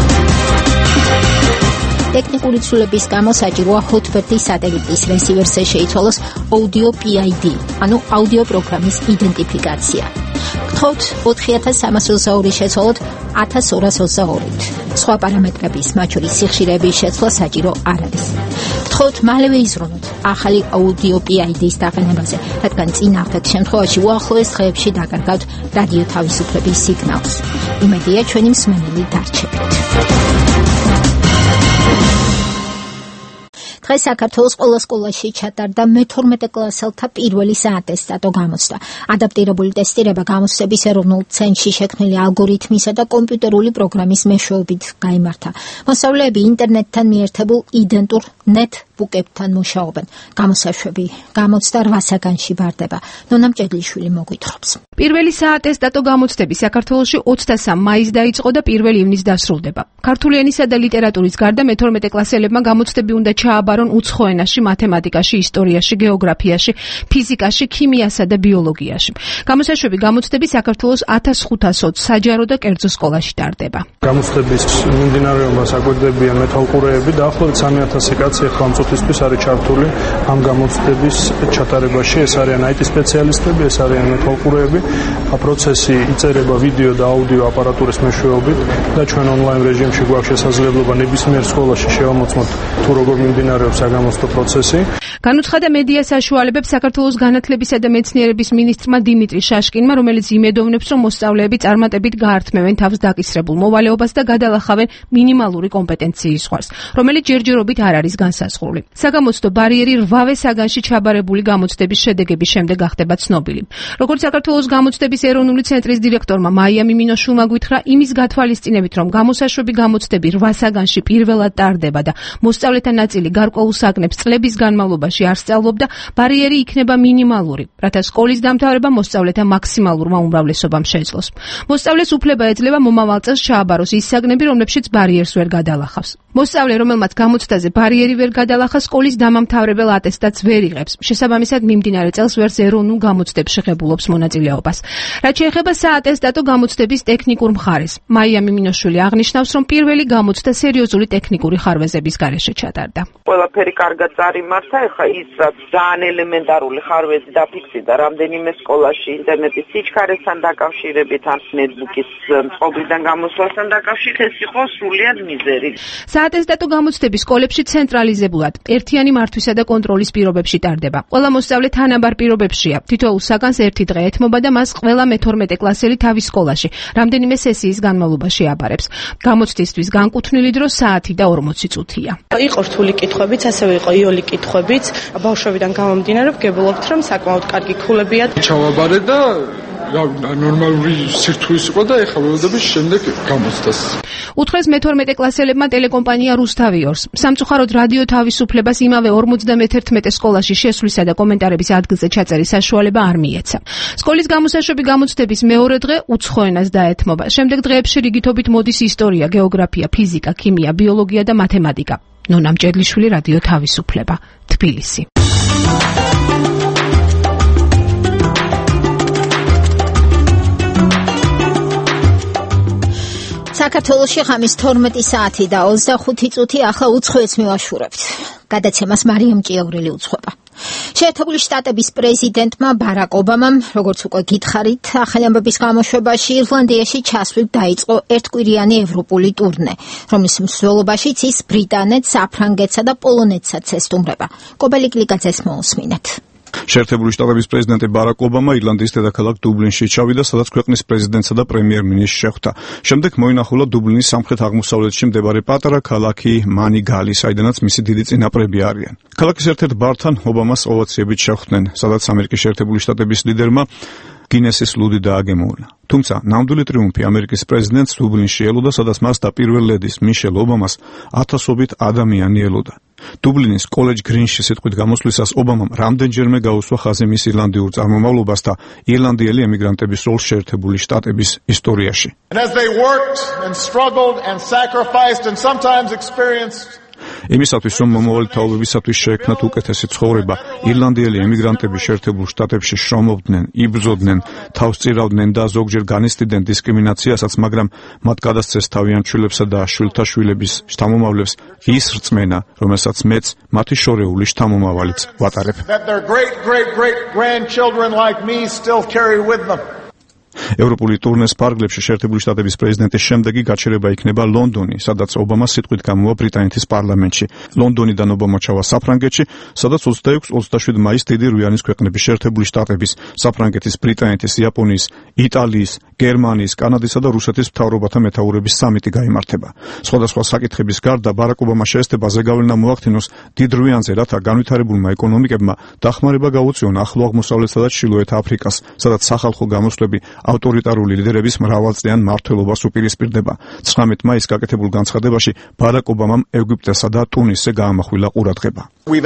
Speaker 1: ტექნიკური ცვლილების გამო საჭიროა ჰოტბერდის სატელიტის რესივერზე შეიცვალოს Audio პი აი დი, ანუ აუდიო პროგრამის იდენტიფიკაცია. გთხოვთ ოთხი ათას სამას ოცდაორი შეცვალოთ ათას ორას ოცდაორით. სხვა პარამეტრების, მათ შორის სიხშირეების შეცვლა საჭირო არ არის. გთხოვთ მალევე იზრუნოთ ახალი Audio პი აი დის დაყენებაზე, რადგან წინააღმდეგ შემთხვევაში უახლოეს დღეებში დაკარგავთ რადიო თავისუფლების სიგნალს. იმედია ჩვენი მსმენელი დარჩებით. დღეს საქართველოს ყველა სკოლაში ჩატარდა მეთორმეტე კლასელთა პირველი საატესტატო გამოცდა. ადაპტირებული ტესტირება გამოცდების ეროვნულ ცენტრში შექმნილი ალგორითმისა და კომპიუტერული პროგრამის მეშვეობით გაიმართა. მოსწავლეები ინტერნეტთან მიერთებულ იდენტურ ნეტბუკებთან მუშაობენ. გამოსაშვები გამოცდა რვა საგანში ბარდება. ნონა მჭედლიშვილი მოგვითხრობს.
Speaker 11: პირველი საატესტატო გამოცდები საქართველოში ოცდასამ მაისს დაიწყო და პირველ ივნისს დასრულდება. ქართული ენისა და ლიტერატურის გარდა მეთორმეტე კლასელებმა გამოცდები უნდა ჩააბარონ უცხო ენაში, მათემატიკაში, ისტორიაში, გეოგრაფიაში, ფიზიკაში, ქიმიასა და ბიოლოგიაში. გამოსაშვები გამოცდები საქართველოს ათას ხუთას ოცი საჯარო და კერძო სკოლაში ტარდება.
Speaker 12: გამოცდების მიმდინარეობას აკვირდებიან მეთვალყურეები და ახლობით სამი ათასი კაცი ახლა ამ წუთისთვის არის ჩართული ამ გამოცდების ჩატარებაში. ეს არიან აი ტი სპეციალისტები, ეს არიან მეთვალყურეები. პროცესი იწერება ვიდეო და აუდიო აპარატურის მეშვეობით და ჩვენ ონლაინ რეჟიმში გვაქვს შესაძლებლობა ნებისმიერ სკოლაში შევამოწმოთ თუ როგორ მიმდინარეობს საგამოცდო პროცესი.
Speaker 11: განუცხადა მედია საშუალებებს საქართველოს განათლებისა და მეცნიერების მინისტრმა დიმიტრი შაშკინმა, რომელიც იმედოვნებს, რომ მოსწავლეები წარმატებით გაართმევენ თავს დაკისრებულ მოვალეობას და გადალახავენ მინიმალური კომპეტენციის ზღვარს, რომელიც ჯერჯერობით არ არის განსაზღვრული. საგამოცდო ბარიერი რვავე საგანში ჩაბარებული გამოცდების შედეგების შემდეგ გახდება ცნობილი. როგორც საქართველოს გამოცდების ეროვნული ცენტრის დირექტორმა მაია მიმინოშვილმა გითხრა, იმის გათვალისწინებით, რომ გამოსაშვები გამოცდები რვა საგანში პირველად ტარდება და მოსწავლეთა ნაწილი გარკვეულ საგნებს წლების განმავლობაში არ სწავლობდა, ბარიერი იქნება მინიმალური, რათა სკოლის დამთავრება მოსწავლეთა მაქსიმალურმა უმრავლესობამ შეძლოს. მოსწავლეს უფლება ეძლევა მომავალ წელს ჩააბაროს ის საგნები, რომლებშიც ბარიერს ვერ გადალახავს. მოსწავლე, რომელმაც გამოცდაზე ბარიერი ვერ გადალახა, სკოლის დამამთავრებელ ატესტატს ვერ იღებს. შესაბამისად, მიმდინარე წელს ვერც ეროვნულ გამოცდებში ღებულობს მონაწილეობას. რაც შეეხება საატესტატო გამოცდების ტექნიკურ მხარეს, მაია მიმინოშვილი აღნიშნავს, რომ პირველი გამოცდა სერიოზული ტექნიკური ხარვეზების გარეშე ჩატარდა.
Speaker 5: ყველაფერი კარგად წარიმართა, ეხლა ის ძალიან ელემენტარული ხარვეზი დაფიქსირდა რამდენიმე სკოლაში ინტერნეტის სიჩქარესთან დაკავშირებით, ან ნეტბუკის წყობრიდან გამოსვლასთან დაკავშირებით, ეს იყო სრულიად მიზერი.
Speaker 11: საატესტატო გამოცდები სკოლებში ცენტრალიზებულად, ერთიანი მართვისა და კონტროლის პირობებში ტარდება. ყველა მოსწავლე თანაბარ პირობებშია. თითოეულ საგანს ერთი დღე ეთმობა და მას ყველა მეთორმეტე კლასელი თავის სკოლაში რამდენიმე სესიის განმავლობაში აბარებს. გამოცდისთვის განკუთვნილი დრო საათი და ორმოცი წუთია.
Speaker 13: იყო რთული კითხვებიც, ასევე იყო იოლი კითხვებიც. ბავშვებიდან გამომდინარე, ვგებულობთ, რომ საკმაოდ კარგი ქულებია.
Speaker 14: ჩავაბარე და ნორმალური სირთულის იყო და ეხლა ველოდების შემდეგ გამოცდას.
Speaker 11: უთხრეს მეთორმეტე კლასელებმა ტელეკომპანია რუსთავიორს. სამწუხაროდ რადიო თავისუფლებას იმავე ორმოცდამეთერთმეტე სკოლაში შესვლისა და კომენტარების ადგილზე ჩაწერის საშუალება არ მიეცა. სკოლის გამოსაშვები გამოცდების მეორე დღე უცხო ენას დაეთმობა. შემდეგ დღეებში რიგითობით მოდის ისტორია, გეოგრაფია, ფიზიკა, ქიმია, ბიოლოგია და მათემატიკა. ნონა მჭედლიშვილი, რადიო თავისუფლება, თბილისი.
Speaker 1: საქართველოში ხამის თორმეტი საათი და ოცდახუთი წუთი ახლა უცხოეთს მივაშურებთ. გადაცემას მარიამ ჭიაურელი უცხოება. შეერთებული შტატების პრეზიდენტმა ბარაკ ობამამ, როგორც უკვე გითხარით, ახალი ამბების გამოშვებაში ირლანდიაში ჩასვლით დაიწყო ერთკვირიანი ევროპული ტურნე, რომლის მსვლელობაშიც ის ბრიტანეთს, საფრანგეთსა და პოლონეთსაც ესტუმრება. კობელი კლიკაძეს მოусმინეთ.
Speaker 3: შეერთებული შტატების პრეზიდენტი ბარაკ ობამა ირლანდიის დედაქალაქ დუბლინში ჩავიდა, სადაც ქვეყნის პრეზიდენტსა და პრემიერ-მინისტრს შეხვდა. შემდეგ მოინახულა დუბლინის სამხრეთ-აღმოსავლეთში მდებარე პატარა ქალაქი მანიგალი, საიდანაც მისი დიდი წინაპრები არიან. ქალაქის ერთ-ერთ ბართან ობამას ოვაციებით შეხვდნენ, სადაც ამერიკის შეერთებული შტატების ლიდერმა გინესის ლუდი დააგემოვნა. თუმცა ნამდვილი ტრიუმფი ამერიკის პრეზიდენტს დუბლინში ელოდა, სადაც მას და პირველ ლედის მიშელ ობამას ათასობით ადამიანი ელოდა. დუბლინის კოლეჯ გრინში სიტყვით გამოსვლისას ობამამ რამდენჯერმე გაუსვა ხაზი მის ირლანდიურ წარმომავლობას და ირლანდიელი ემიგრანტების როლს შეერთებული შტატების ისტორიაში. იმისათვის, რომ მომავალი თაობებისათვის შეექმნათ უკეთესი ცხოვრება, ირლანდიელი ემიგრანტები შეერთებულ შტატებში შრომობდნენ, იბრძოდნენ, თავს წირავდნენ და ზოგჯერ განიცდიდნენ დისკრიმინაციასაც, მაგრამ მათ გადასცეს თავიანთ შვილებსა და შვილთა შვილების შთამომავლებს ის რწმენა, რომელსაც მეც მათი შორეული შთამომავალიც ვატარებ. ევროპული ტურნეს ფარგლებში შეერთებული შტატების პრეზიდენტის შემდეგი გაჩერება იქნება ლონდონი, სადაც ობამა სიტყვით გამოვა ბრიტანეთის პარლამენტში. ლონდონიდან ობამა ჩავა საფრანგეთში, სადაც ოცდაექვსი ოცდაშვიდი მაისს დიდი რვიანის ქვეყნების შეერთებული შტატების, საფრანგეთის, ბრიტანეთის, იაპონიის, იტალიის, გერმანიის, კანადისა და რუსეთის მთავრობათა მეთაურების სამიტი გაიმართება. სხვადასხვა საკითხების გარდა ბარაკ ობამა შეესწება ზეგავლენა მოახდინოს დიდ რვიანზე, რათა განვითარებულმა ეკონომიკებმა დახმარება გაუწიონ ახლო აღმოსავლეთსა და ჩრდილოეთ აფრიკას, სადაც სახალხო გამოსვლები ავტორიტარული ლიდერების მრავალწლიან მმართველობას უპირისპირდება. ცხრამეტ მაისს გაკეთებულ განცხადებაში ბარაკ ობამამ ეგვიპტესა და ტუნისზე გაამახვილა ყურადღება.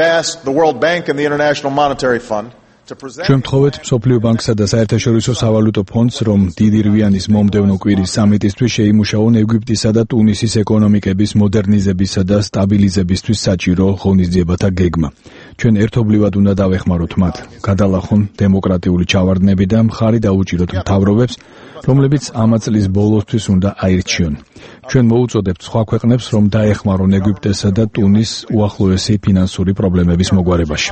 Speaker 4: ჩვენ ვთხოვეთ მსოფლიო ბანკსა და საერთაშორისო სავალუტო ფონდს, რომ დიდი რვიანის მომდევნო კვირის სამიტისთვის შეიმუშაონ ეგვიპტისა და ტუნისის ეკონომიკების მოდერნიზებისა და სტაბილიზებისთვის საჭირო ღონისძიებათა გეგმა. ჩვენ ერთობლივად უნდა დავეხმაროთ მათ, გადალახონ დემოკრატიული ჩავარდნები და მხარი დაუჭიროთ მთავრობებს, რომლებიც ამა წლის ბოლოსთვის უნდა აირჩიონ. ჩვენ მოუწოდებთ სხვა ქვეყნებს, რომ დაეხმარონ ეგვიპტესა და ტუნის უახლოესი ფინანსური პრობლემების მოგვარებაში.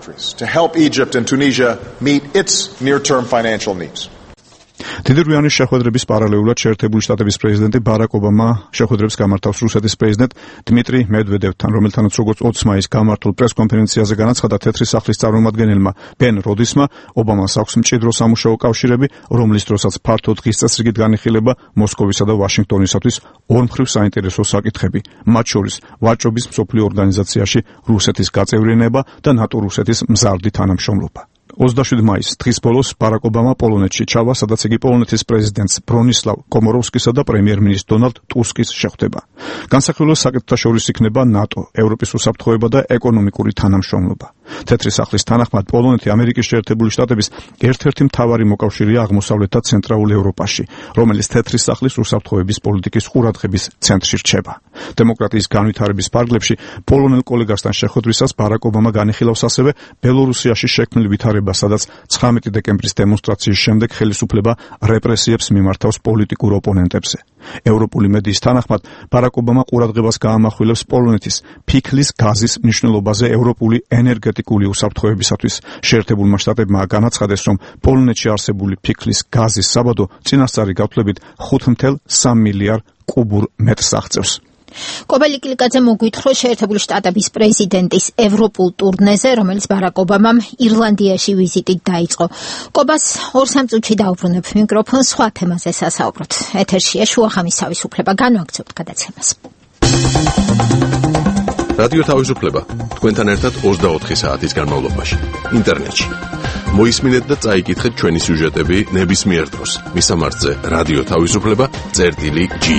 Speaker 3: დიდი რვიანის შეხვედრების პარალელურად შეერთებული შტატების პრეზიდენტი ბარაკ ობამა შეხვედრებს გამართავს რუსეთის პრეზიდენტ დმიტრი მედვედევთან, რომელთანაც როგორც ოცი მაისს გამართულ პრესკონფერენციაზე განაცხადა თეთრი სახლის წარმომადგენელმა ბენ როდისმა, ობამას აქვს მჭიდრო სამუშაო კავშირები, რომლის დროსაც ფართო დღის წესრიგით განიხილება მოსკოვისა და ვაშინგტონისათვის ორმხრივ საინტერესო საკითხები, მათ შორის ვაჭრობის მსოფლიო ორგანიზაციაში რუსეთის გაწევრიანება და ნატო-რუსეთის მზარდი თანამშრომლობა. ოცდაშვიდი მაისს დღის ბოლოს ბარაკ ობამა პოლონეთში ჩავა, სადაც იგი პოლონეთის პრეზიდენტს ბრონისლავ კომოროვსკისა და პრემიერ-მინისტრ დონალდ ტუსკის შეხვდება. განსაკუთრებულ საკითხთა შორის იქნება ნატო, ევროპის უსაფრთხოება და ეკონომიკური თანამშრომლობა. თეთრი სახლის თანახმად პოლონეთი ამერიკის შეერთებული შტატების ერთ-ერთი მთავარი მოკავშირეა აღმოსავლეთ და ცენტრალურ ევროპაში, რომელიც თეთრი სახლის უსაფრთხოების პოლიტიკის ყურადღების ცენტრში რჩება. დემოკრატიის განვითარების ფარგლებში პოლონელ კოლეგასთან შეხვედრისას ბარაკ ობამა განიხილავს ასევე ბელორუსიაში შექმნილ ვითარებას, სადაც ცხრამეტი დეკემბრის დემონსტრაციის შემდეგ ხელისუფლება რეპრესიებს მიმართავს პოლიტიკურ ოპონენტებზე. ევროპული მედიის თანახმად ბარაკ ობამა ყურადღებას გაამახვილებს პოლონეთის ფიქლის გაზის მნიშვნელობაზე ევროპული ენერგეტიკული უსაფრთხოებისათვის. შეერთებულმა შტატებმა განაცხადეს, რომ პოლონეთში არსებული ფიქლის გაზის საბადო წინასწარი გათვლებით ხუთ მცდარ სამი მილიარდ კუბურ მეტრს აღწევს.
Speaker 1: კობელი კლიკაძე მოგვითხრა შეერთებული შტატების პრეზიდენტის ევროპულ ტურნეზე, რომელიც ბარაკ ობამამ ირლანდიაში ვიზიტით დაიწყო. კობას ორ სამ წუთში დაუბრუნებ მიკროფონს, სხვა თემაზე სასაუბროთ. ეთერშია შუახამის თავისუფლება, განვაგრძობთ გადაცემას.
Speaker 15: რადიო თავისუფლება თქვენთან ერთად ოცდაოთხი საათის განმავლობაში ინტერნეტში. მოისმინეთ და წაიკითხეთ ჩვენი სიუჟეტები ნებისმიერ დროს. მისამართზე რადიო თავისუფლება წერტილი ჯი.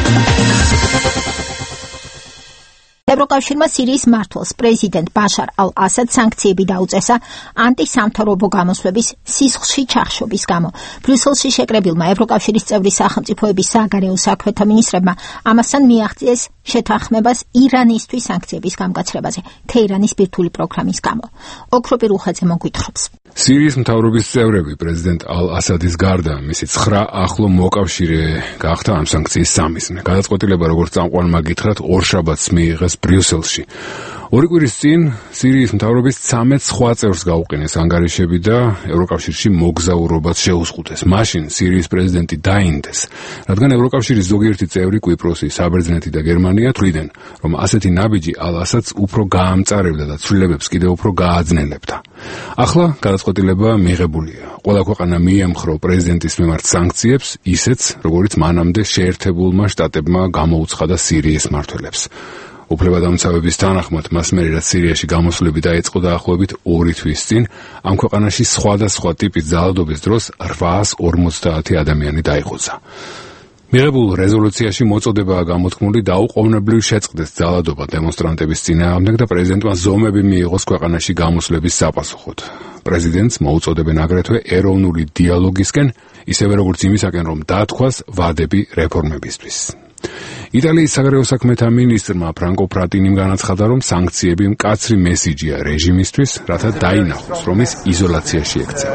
Speaker 1: ევროკავშირმა სირიის მმართველს პრეზიდენტ ბაშარ ალ-ასადს სანქციები დაუწესა ანტისამთავრობო გამოსვლების სისხლში ჩახშობის გამო. ბრიუსელში შეკრებილმა ევროკავშირის წევრი სახელმწიფოების საგარეო საქმეთა მინისტრებმა ამასთან მიაღწიეს შეთანხმებას ირანისთვის სანქციების გამგაცრებაზე თეირანის ბირთვული პროგრამის გამო. ოქროპი რუხაძე მოგვითხრობს.
Speaker 16: სირიის მთავრობის წევრები პრეზიდენტ ალ-ასადის გარდა მისი ცხრა ახლო მოკავშირე გახდა ამ სანქციის სამიზნე. გადაწყვეტილება როგორც წამყვანმა გითხრათ ორშაბათს მიიღეს ბრიუსელში. ორი კვირის წინ სირიის მთავრობის ცამეტ სხვა წევრს გაუყენეს ანგარიშები და ევროკავშირში მოგზაურობაც შეუზღუდეს. მაშინ სირიის პრეზიდენტი დაინდეს, რადგან ევროკავშირის ზოგიერთი წევრი კვიპროსი, საბერძნეთი და გერმანია თვლიდნენ, რომ ასეთი ნაბიჯი ალ-ასადს უფრო გაამწარებდა და ცვლილებებს კიდევ უფრო გააძნელებდა. ახლა გადაწყვეტილება მიღებულია. ყველა ქვეყანა მიემხრო პრეზიდენტის მიმართ სანქციებს, ისეც, როგორც მანამდე შეერთებულმა შტატებმა გამოუცხადა სირიის მმართველებს. უფლებადამცავების თანახმად მას მერე რაც სირიაში გამოსვლები დაიწყო დაახლოებით ორი თვის წინ, ამ ქვეყანაში სხვადასხვა ტიპის ძალადობის დროს რვაას ორმოცდაათი ადამიანი დაიღუცა. მიღებულ რეზოლუციაში მოწოდებაა გამოთქმული დაუყოვნებლივ შეწყდეს ძალადობა დემონსტრანტების წინააღმდეგ და პრეზიდენტმა ზომები მიიღოს ქვეყანაში გამოსვლების საპასუხოდ. პრეზიდენტს მოუწოდებენ აგრეთვე ეროვნული დიალოგისკენ, ისევე როგორც იმისაკენ, რომ დაათქვას ვადები რეფორმებისთვის. იტალიის საგარეო საქმეთა მინისტრმა ფრანკო ფრატინიმ განაცხადა, რომ სანქციები მკაცრი მესიჯია რეჟიმისთვის, რათა დაინახოს, რომ ის იზოლაციაში ექცევა.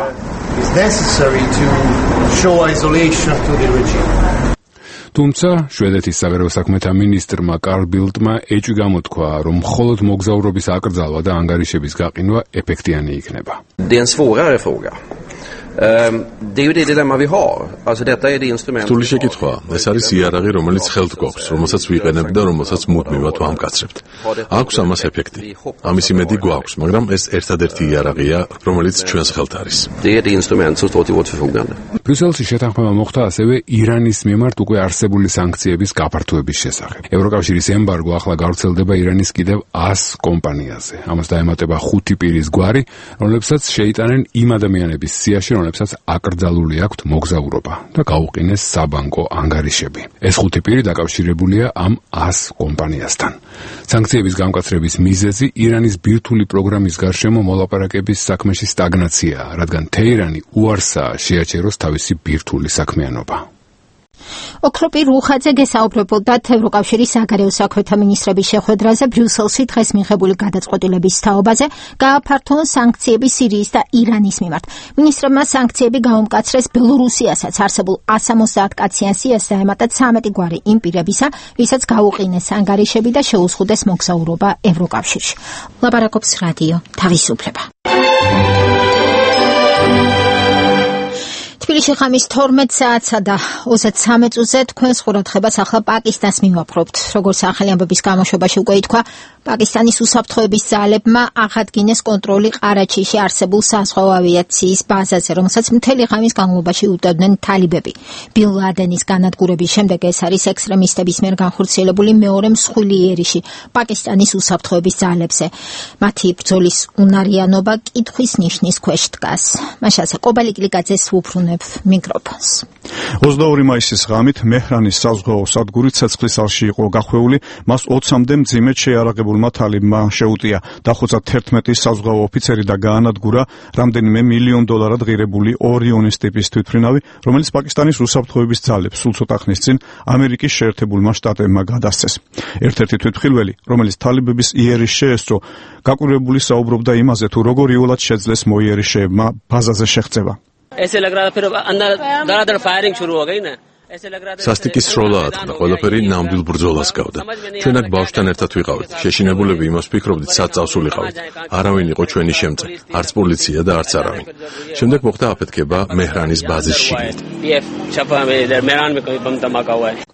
Speaker 16: თუმცა შვედეთის საგარეო საქმეთა მინისტრმა კარლ ბილდმა ეჭვი გამოთქვა, რომ მხოლოდ მოგზაურობის აკრძალვა და ანგარიშების გაყინვა ეფექტიანი იქნება.
Speaker 15: რთული შეკითხვაა. ეს არის იარაღი, რომელიც ხელთ გვაქვს, რომელსაც ვიყენებთ და რომელსაც მუდმივად ვამკაცრებთ. აქვს ამას ეფექტი. ამის იმედი გვაქვს, მაგრამ ეს ერთადერთი იარაღია, რომელიც ჩვენს ხელთ არის.
Speaker 16: ბრიუსელში შეთანხმება მოხდა ასევე ირანის მიმართ უკვე არსებული სანქციების გაფართოების შესახებ. ევროკავშირის ემბარგო ახლა გავრცელდება ირანის კიდევ ას კომპანიაზე. ამას დაემატება ხუთი პირის გვარი, რომლებსაც შეიტანენ იმ ადამიანების სიაში, რომლებსაც აკრძალული აქვთ მოგზაურობა და გაუყენეს საბანკო ანგარიშები. ეს ხუთი პირი დაკავშირებულია ამ ას კომპანიასთან. სანქციების გამკაცრების მიზეზი ირანის ბირთვული პროგრამის გარშემო მოლაპარაკების საქმეში სტაგნაციაა, რადგან თეირანი უარსაა შეაჩეროს თავისი ბირთვული საქმიანობა.
Speaker 1: ოქროპი რუხაძე გესაუბრებოდა ევროკავშირის საგარეო საქმეთა მინისტრების შეხვედრაზე ბრიუსელში დღეს მიღებული გადაწყვეტილების თაობაზე, გააფართოონ სანქციები სირიის და ირანის მიმართ. მინისტრებმა სანქციები გაუმკაცრეს ბელორუსიასაც არსებულ ას ოცდაათ კაციან სიას დაემატა ცამეტი გვარი იმ პირებისა, ვისაც გაუყინეს ანგარიშები და შეუზღუდეს მოგზაურობა ევროკავშირში. ლაპარაკობს რადიო თავისუფლება. თბილისში ხამის თორმეტ საათსა და ოცდათრამეტ წუთზე თქვენს ყურადღებას ახლა პაკისტანს მივაპყრობთ. როგორც ახალი ამბების გამოშვებაში უკვე ითქვა, პაკისტანის უსაფრთხოების ძალებმა აღადგინეს კონტროლი ყარაჩიში არსებულ საზღვაო ავიაციის ბაზაზე, რომელსაც მთელი ღამის განმავლობაში უტევდნენ თალიბები. ბილ ლადენის განადგურების შემდეგ ეს არის ექსტრემისტების მიერ განხორციელებული მეორე მსხვილი იერიში პაკისტანის უსაფრთხოების ძალებზე. მათი ბრძოლის უნარიანობა კითხვის ნიშნის ქვეშ დგას. მაშასა კობალიკლიკაძეს უბრუნებ მიკროფონს.
Speaker 3: ოცდაორი მაისის ღამით მეჰრანის საზღვაო სადგური ცეცხლის ალში იყო გახვეული, მას ოცამდე მძიმედ შეიარაღებულმა თალიბმა შეუტია. დახოცა თერთმეტი საზღვაო ოფიცერი და გაანადგურა რამდენიმე მილიონ დოლარად ღირებული ორიონის ტიპის თვითმფრინავი, რომელიც პაკისტანის უსაფრთხოების ძალებს სულ ცოტა ხნის წინ ამერიკის შეერთებულმა შტატებმა გადასცეს. ერთ-ერთი თვითმხილველი, რომელიც თალიბების იერიშს შეესწრო, გაკვირვებული საუბრობდა იმაზე, თუ როგორ იოლად შეძლეს მოიერიშეებმა ბაზაზე შეღწევა.
Speaker 17: ऐसे लग रहा था फिर अंदर दरादर फायरिंग शुरू हो गई ना
Speaker 15: სასტიკის სროლა ატყდა, ყველაფერი ნამდვილ ბრძოლას გავდა. ჩვენ აქ ბავშვთან ერთად ვიყავით. შეშინებულები იმას ფიქრობდით, სად წავსულიყავით. არავინ იყო ჩვენი შემწე, არც პოლიცია და არც არავინ. შემდეგ მოხდა აფეთქება მეჰრანის ბაზის შიგნით.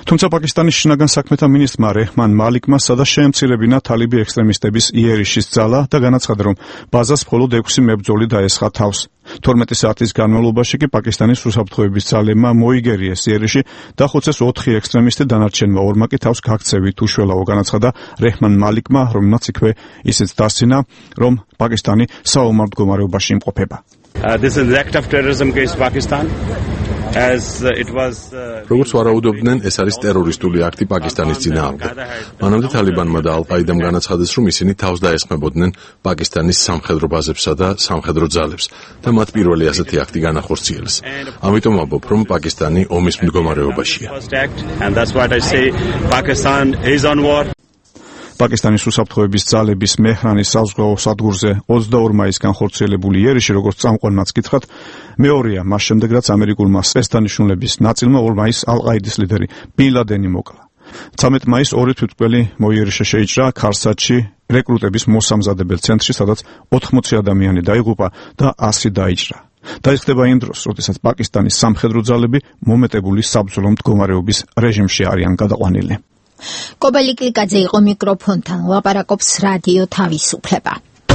Speaker 3: თუმცა პაკისტანის შინაგან საქმეთა მინისტრმა რეჰმან მალიკმა სადა შეემცირებინა თალიბი ექსტრემისტების იერიშის ძალა და განაცხადა, რომ ბაზას მხოლოდ ექვსი მებრძოლი დაესხა თავს. თორმეტი საათის განმავლობაში კი პაკისტანის უსაფრთხოების ძალებმა მოიგერიეს იერიში და ხოცეს ოთხი ექსტრემისტი, დანარჩენმა ორმა კი თავს გაქცევით უშველაო, განაცხადა რეჰმან მალიკმა, რომელმაც იქვე ისიც დასცინა, რომ პაკისტანი საომარ მდგომარეობაში იმყოფება.
Speaker 18: Uh, this is an act of terrorism against Pakistan. As uh, it was
Speaker 15: როგორც ვარაუდობდნენ, ეს არის ტერორისტული აქტი პაკისტანის წინააღმდეგ. მანამდე თალიბანმა და ალ-ყაიდამ განაცხადეს, რომ ისინი თავს დაესხმებოდნენ პაკისტანის სამხედრო ბაზებსა და სამხედრო ძალებს და მათ პირველი ასეთი აქტი განახორციელეს. ამიტომ ვამბობ, რომ პაკისტანი ომის მდგომარეობაშია.
Speaker 18: And that's what I say, Pakistan is on war.
Speaker 3: პაკისტანის უსაფრთხოების ძალების მეჰრანის საზღვაო სადგურზე ოცდაორ მაისს განხორციელებული იერიში, როგორც წამყვანმაც გითხრათ, მეორეა მას შემდეგ, რაც ამერიკულმა სპეცდანიშნულების ნაწილმა ორ მაისს ალ-ყაიდის ლიდერი ბინ ლადენი მოკლა. ცამეტ მაისს ორი თვითმკვლელი მოიერიშე შეიჭრა ქარსათში რეკრუტების მოსამზადებელ ცენტრში, სადაც ოთხმოცი ადამიანი დაიღუპა და ასი დაიჭრა. დაიხდება იმ დროს, როდესაც პაკისტანის სამხედრო ძალები მომეტებული საბრძოლო მდგომარეობის რეჟიმში არიან გადაყვანილი.
Speaker 1: კობელი კლიკაძე იყო მიკროფონთან, ლაპარაკობს რადიო თავისუფლება.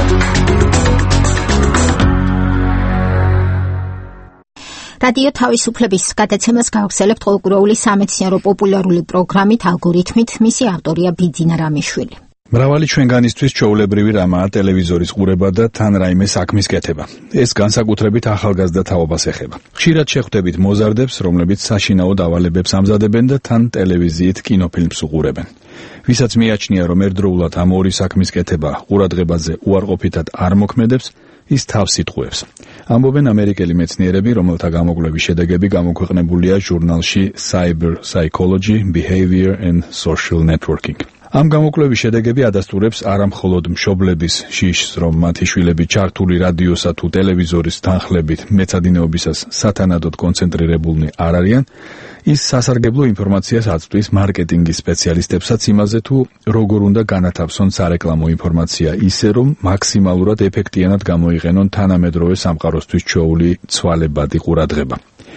Speaker 1: რადიო თავისუფლების გადაცემას გავხსენებთ ყოველკვირეული სამეცნიერო პოპულარული პროგრამით ალგორითმით, მისი ავტორია ბიძინა რამიშვილი.
Speaker 4: მრავალი ჩვენგანისთვის ჩვეულებრივი რამაა ტელევიზორის ყურება და თან რაიმე საქმის კეთება. ეს განსაკუთრებით ახალგაზრდა თაობას ეხება. ხშირად შეხვდებით მოზარდებს, რომლებიც საშინაო დავალებებს ამზადებენ და თან ტელევიზიით კინოფილმს უყურებენ. ვისაც მიაჩნია, რომ ერთდროულად ამ ორი საქმის კეთება ყურადღებაზე უარყოფითად არ მოქმედებს, ის თავს იტყუებს. ამბობენ ამერიკელი მეცნიერები, რომელთა გამოკვლევის შედეგები გამოქვეყნებულია ჟურნალში Cyber Psychology, Behavior and Social Networking. ამ გამოკვლევის შედეგები ადასტურებს არამხოლოდ მშობლების შიშს, რომ მათი შვილები ჩართული რადიოსა თუ ტელევიზორის თანხლებით მეცადინეობისას სათანადოდ კონცენტრირებულნი არ არიან, ის სასარგებლო ინფორმაციას აწვდის მარკეტინგის სპეციალისტებსაც იმაზე, თუ როგორ უნდა განათავსონ სარეკლამო ინფორმაცია ისე, რომ მაქსიმალურად ეფექტიანად გამოიყენონ თანამედროვე სამყაროსთვის ჩვეული ცვალებადი ყურადღება.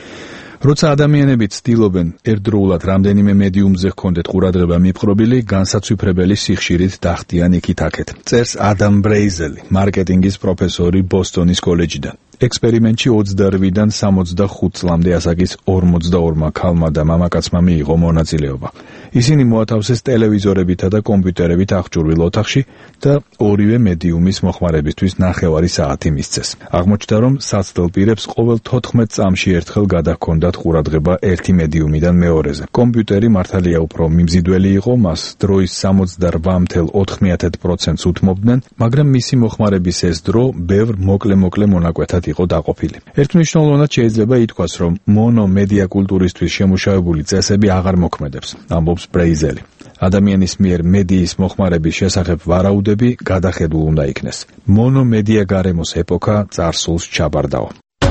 Speaker 4: როცა ადამიანები ცდილობენ ერთდროულად რამდენიმე მედიუმზე ჰქონდეთ ყურადღება მიპყრობილი, განსაცვიფრებელი სიხშირით დახტიან იქით-აქეთ. წერს ადამ ბრეიზელი, მარკეტინგის პროფესორი ბოსტონის კოლეჯიდან. ექსპერიმენტში ოცდაორი-დან სამოცდახუთ წლამდე ასაკის ორმოცდაორმა ქალმა და მამაკაცმა მიიღო მონაწილეობა. ისინი მოათავსეს ტელევიზორებითა და კომპიუტერებით აღჭურვილ ოთახში და ორივე მედიუმის მოხმარებისთვის ნახევარი საათი მისცეს. აღმოჩნდა, რომ საცდელ პირებს ყოველ თოთხმეტ წამში ერთხელ გადაჰქონდათ ყურადღება ერთი მედიუმიდან მეორეზე. კომპიუტერი მართალია უფრო მიმზიდველი იყო, მას დროის სამოცდარვა მეთევ ოთხ პროცენტს უთმობდნენ, მაგრამ მისი მოხმარების ეს დრო ბევრ მოკლე-მოკლე მონაკვეთად იყო დაყოფილი. ერთმნიშვნელოვნად შეიძლება ითქვას, რომ მონომედია კულტურისთვის შემუშავებული წესები აღარ მოქმედებს, ამბობს ბრეიზელი. ადამიანის მიერ მედიის მოხმარების შესახებ ვარაუდები გადახედულ უნდა იქნეს. მონომედია გარემოს ეპოქა წარსულს ჩაბარდაო.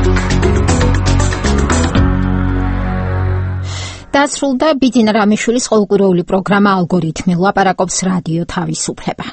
Speaker 1: დასრულდა ბიძინა რამიშვილის ყოველკვირეული პროგრამა ალგორითმი, ლაპარაკობს რადიო თავისუფლება.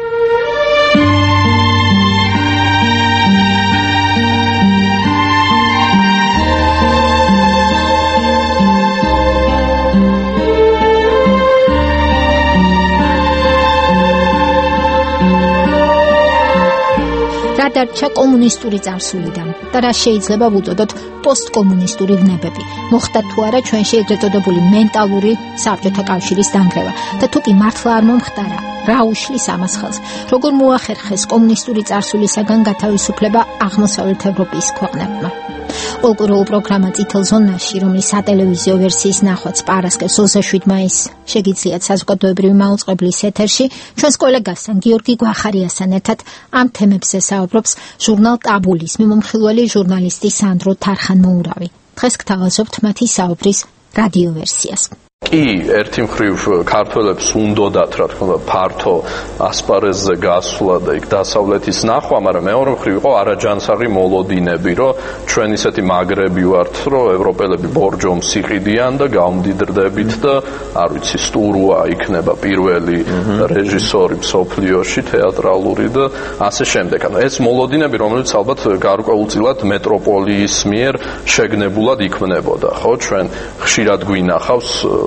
Speaker 1: დარჩა კომუნისტური წარსულიდან და რა შეიძლება ვუწოდოთ პოსტკომუნისტური ვნებები. მოხდათ თუ არა ჩვენში ეგრეთ წოდებული მენტალური საბჭოთა კავშირის დანგრევა და თუ კი მართლა არ მომხდარა, რა უშლის ამას ხელს? როგორ მოახერხეს კომუნისტური წარსულისაგან გათავისუფლება აღმოსავლეთ ევროპის ქვეყნებმა? ყოველკვირეულ პროგრამა წითელ ზონაში, რომლის სატელევიზიო ვერსიის ნახვაც პარასკევს ოცდაშვიდ მაისს შეგიძლიათ საზოგადოებრივი მაუწყებლის ეთერში, ჩვენს კოლეგასთან გიორგი გვახარიასთან ერთად ამ თემებზე საუბრობს ჟურნალ ტაბულის მიმომხილველი ჟურნალისტი სანდრო თარხან-მოურავი. დღეს გთავაზობთ მათი საუბრის რადიო ვერსიას.
Speaker 6: კი, ერთი მხრივ ქართველებს უნდათ, რა თქმა უნდა, ფართო ასპარეზზე გასვლა და იქ დასავლეთის ნახვა, მაგრამ მეორე მხრივ იყო არაჯანსაღი მოლოდინები, რომ ჩვენ ისეთი მაგრები ვართ, რომ ევროპელები ბორჯომს იყიდიან და გამდიდრდებით და არ ვიცი, სტურუა იქნება პირველი რეჟისორი მსოფლიოში თეატრალური და ასე შემდეგ. ანუ ეს მოლოდინები, რომელიც ალბათ გარკვეულწილად მეტროპოლიის მიერ შეგნებულად იქმნებოდა, ხო, ჩვენ ხშირად გვინახავს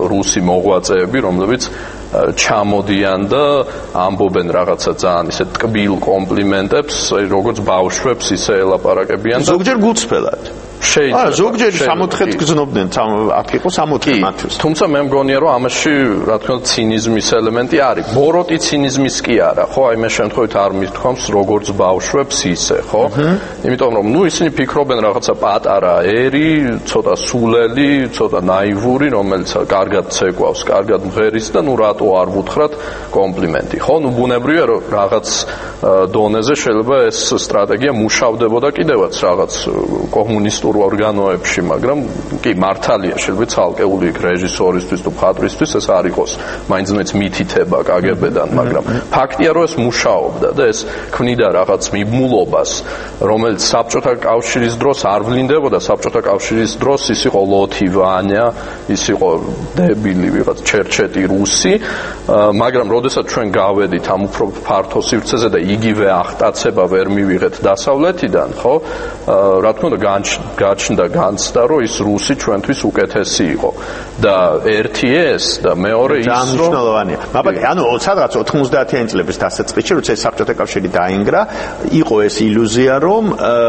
Speaker 6: რუსი მოღვაწეები, რომლებიც ჩამოდიან და ამბობენ რაღაცა ძალიან ისე ტკბილ კომპლიმენტებს, როგორც ბავშვებს ისე ელაპარაკებიან და
Speaker 19: ზოგჯერ გულწრფელად.
Speaker 6: შეიძლება.
Speaker 19: აა ზოგჯერ სამოთხედ გზნობდნენ, აქ იყო სამოთხე მათთვის.
Speaker 6: თუმცა მე მგონია რომ ამაში რა თქმა უნდა ცინიზმის ელემენტი არის. ბოროტი ცინიზმის კი არა, ხო? აი მე შემთხვევით არ მithქვამს როგორც ბავშვებს ისე, ხო? იმიტომ რომ ნუ ისინი ფიქრობენ რაღაცა პატარა ერი, ცოტა სულელი, ცოტა ნაივური, რომელიც კარგად ცეკვავს, კარგად მღერის და ნუ რატო არ ვუთხრათ კომპლიმენტი, ხო? ნუ ბუნებრივია რომ რაღაც დონეზე შეიძლება ეს სტრატეგია მუშავდებოდა კიდევაც რაღაც კომუნისტურ ორგანოებში, მაგრამ კი მართალია შეიძლება ცალკეული რეჟისორისთვის თუ მხატვრისთვის ეს არ იყოს მაინც მითითება კაგებედან, მაგრამ ფაქტია რომ ეს მუშაობდა და ეს ქმნიდა რაღაც მიბმულობას, რომელიც საბჭოთა კავშირის დროს არ ვლინდებოდა. საბჭოთა კავშირის დროს ის იყო ლოთი ვანია, ის იყო დებილი ვიღაც ჩერჩეტი რუსი, მაგრამ როდესაც ჩვენ გავედით ამ უფრო ფართო სივრცეზე და იგივე ახტაცება ვერ მივიღეთ დასავლეთიდან, ხო? რა თქმა უნდა გაჩნდა განცდა, რომ ის რუსი ჩვენთვის უკეთესი იყო და ერთი ეს და მეორე ის რომ
Speaker 19: მნიშვნელოვანია. მაბატონო, ანუ სადღაც ოთხმოცდაათიანი წლების დასაწყისში, როცა ეს საბჭოთა კავშირი დაინგრა, იყო ეს ილუზია, რომ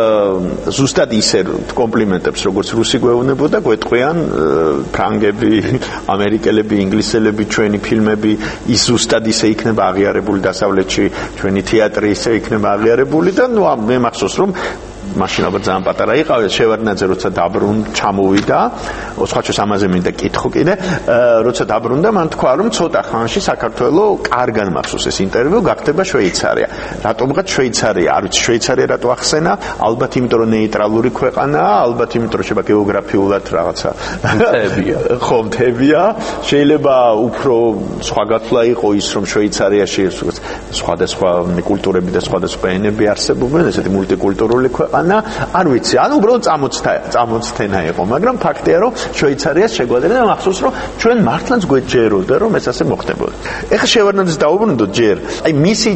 Speaker 19: ზუსტად ისე კომპლიმენტებს, როგორც რუსი გვეუბნებოდა, გვეტყვიან ფრანგები, ამერიკელები, ინგლისელები, ჩვენი ფილმები, ის ზუსტად ისე იქნება აღიარებული დასავლეთში, ჩვენი თეატრი ისე იქნება აღიარებული და ნუ მე მახსოვს რომ მაშინ ალბათ ძალიან პატარა იყავ, შევარდნაძე როცა დაბრუნდა, ჩამოვიდა, ოცხაჩოს ამაზე მინდა კითხო კიდე, როცა დაბრუნდა, მან თქვა, რომ ცოტა ხანში საქართველოს კარგად მახსოვს ეს ინტერვიუ, გახდება შვეიცარია. რატომღაც შვეიცარია? არ ვიცი, შვეიცარია რატო ახსენა? ალბათ იმიტომ, რომ ნეიტრალური ქვეყანაა, ალბათ იმიტომ, რომ შეიძლება გეოგრაფიულად რაღაცა
Speaker 6: მთებია.
Speaker 19: ხო, მთებია. შეიძლება უფრო სხვა გათვლა იყო ის, რომ შვეიცარიაში სხვადასხვა კულტურები და სხვადასხვა ენები არსებობენ, ესეთი მულტიკულტურული ქვეყანა. არ ვიცი, ანუ უბრალოდ წამოცთენა იყო, მაგრამ ფაქტია, რომ შვეიცარიას შეგვიძლია და მახსოვს, რომ ჩვენ მართლაც გვეჯეროდა, რომ ეს ასე მოხდებოდა. ეხლა შევარდნაძეს დაუბრუნდოთ ჯერ, აი მისი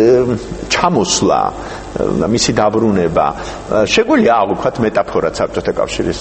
Speaker 19: ჩამოსვლა, მისი დაბრუნება, შეგვიძლია აღვქვათ მეტაფორად საბჭოთა კავშირის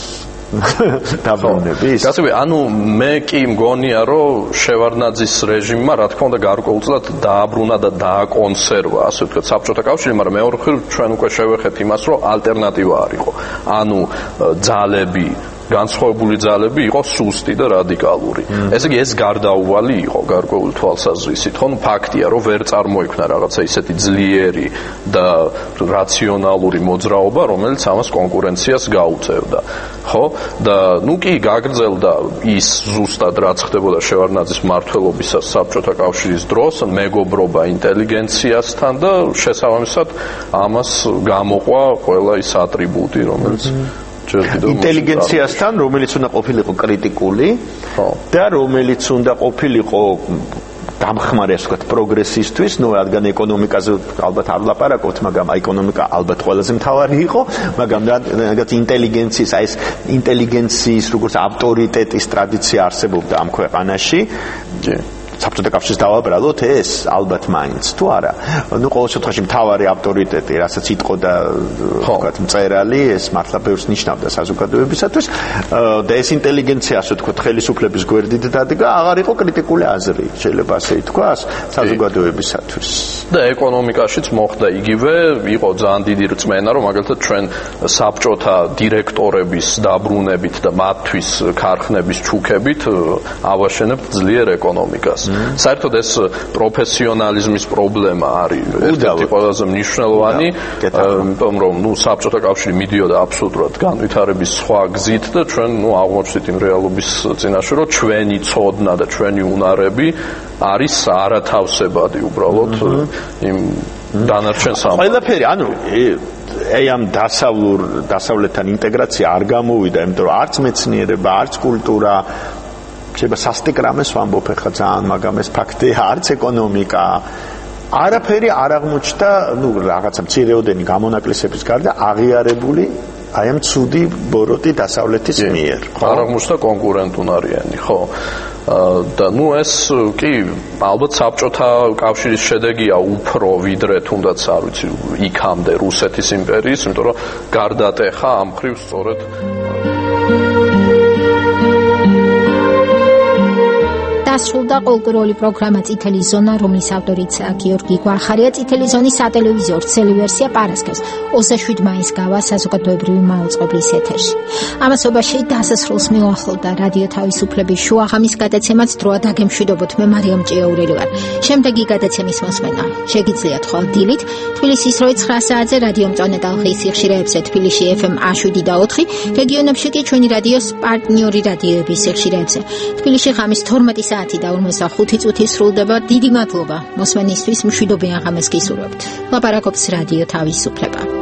Speaker 19: დაბრუნების.
Speaker 6: გასაგები, ანუ მე კი მგონია, რომ შევარდნაძის რეჟიმმა, რა თქმა უნდა, გარკვეულწილად დააბრუნა და დააკონსერვა, ასე ვთქვათ, საბჭოთა კავშირი, მაგრამ მეორე მხრივ ჩვენ უკვე შევეხეთ იმას, რომ ალტერნატივა არ იყო. ანუ ძალები განსხვავებული ძალები იყო სუსტი და რადიკალური. ესე იგი ეს გარდაუვალი იყო გარკვეული თვალსაზრისით. ხო, ფაქტია, რომ ვერ წარმოიქმნა რაღაცა ისეთი ძლიერი და რაციონალური მოძრაობა, რომელიც ამას კონკურენციას გაუწევდა. ხო? და ნუ კი გაგრძელდა ის ზუსტად რაც ხდებოდა შევარდნაძის მმართველობისას საბჭოთა კავშირის დროს, მეგობრობა ინტელიგენციასთან და შესაბამისად ამას გამოყვა ყველა ის ატრიბუტი, რომელიც
Speaker 19: ინტელიგენციასთან, რომელიც უნდა ყოფილიყო კრიტიკული და რომელიც უნდა ყოფილიყო დამხმარე, ასე ვთქვათ, პროგრესისთვის, ნუ რადგან ეკონომიკაზე ალბათ არ ვლაპარაკობთ, მაგრამ ეკონომიკა ალბათ ყველაზე მთავარი იყო, მაგრამ რაღაც ინტელიგენციის, აი ეს ინტელიგენციის როგორც ავტორიტეტის ტრადიცია არსებობდა ამ ქვეყანაში. საბჭოთა კავშირს დავაბრალოთ ეს ალბათ მაინც თუ არა. ნუ ყოველ შემთხვევაში მთავარი ავტორიტეტი, რასაც იტყოდა ვთქვათ მწერალი, ეს მართლა ბევრს ნიშნავდა საზოგადოებისათვის და ეს ინტელიგენცია, ასე ვთქვათ, ხელისუფლების გვერდით დადგა, აღარ იყო კრიტიკული აზრი, შეიძლება ასე ითქვას, საზოგადოებისათვის.
Speaker 6: და ეკონომიკაშიც მოხდა იგივე, იყო ძალიან დიდი რწმენა, რომ მაგალითად ჩვენ საბჭოთა დირექტორების დაბრუნებით და მათთვის ქარხნების ჩუქებით ავაშენებთ ძლიერ ეკონომიკას. საერთოდ ეს პროფესიონალიზმის პრობლემა არის ერთ-ერთი ყველაზე მნიშვნელოვანი, იმიტომ რომ ნუ საბჭოთა კავშირი მიდიოდა აბსოლუტურად განვითარების სხვა გზით და ჩვენ ნუ აღმოჩნდით იმ რეალობის წინაშე, რომ ჩვენი ცოდნა და ჩვენი უნარები არის არათავსებადი უბრალოდ იმ დანარჩენ სამყაროს.
Speaker 19: ყველაფერი, ანუ აი ამ დასავლურ დასავლეთთან ინტეგრაცია არ გამოვიდა, იმიტომ რომ არც მეცნიერება, არც კულტურა შეიძლება სასტიკ რამეს ვამბობ ახლა ძალიან, მაგრამ ეს ფაქტია, არც ეკონომიკა, არაფერი არ აღმოჩნდა, ნუ რაღაცა მცირეოდენი გამონაკლისების გარდა აღიარებული აი ამ ცუდი ბოროტი დასავლეთის მიერ.
Speaker 6: არ აღმოჩნდა კონკურენტუნარიანი, ხო? და ნუ ეს კი ალბათ საბჭოთა კავშირის შედეგია უფრო ვიდრე თუნდაც არ ვიცი იქამდე რუსეთის იმპერიის, იმიტომ რომ გარდატეხა ამ მხრივ სწორედ
Speaker 1: დასრულდა კულტურული პროგრამა წითელი ზონა, რომლის ავტორიც გიორგი გვარხარია. წითელი ზონის სატელევიზიო ვრცელი ვერსია პარასკევს ოცდაშვიდ მაისს გავა საზოგადოებრივი მაუწყებლის ეთერში. ამასობაში დასასრულს მიუახლოვდა რადიო თავისუფლების შუაღამის გადაცემაც დროა დაგემშვიდობოთ. მე მარიამ ჭიაურელი ვარ. შემდეგი გადაცემის მოსმენა შეგიძლიათ ხვალ დილით თბილისის როი ცხრა საათზე რადიო მწვანე ტალღის სიხშირეებზე თბილისში ეფ ემ შვიდ და ოთხი, რეგიონებში კი ჩვენი რადიოს პარტნიორი რადიოების სიხშირეებზე. თბილისში ღამის თორმეტი საათი და ორმოცდახუთი წუთი სრულდება. დიდი მადლობა მოსმენისთვის, მშვიდობიან ღამეს გისურვებთ. ლაპარაკობს რადიო თავისუფლება.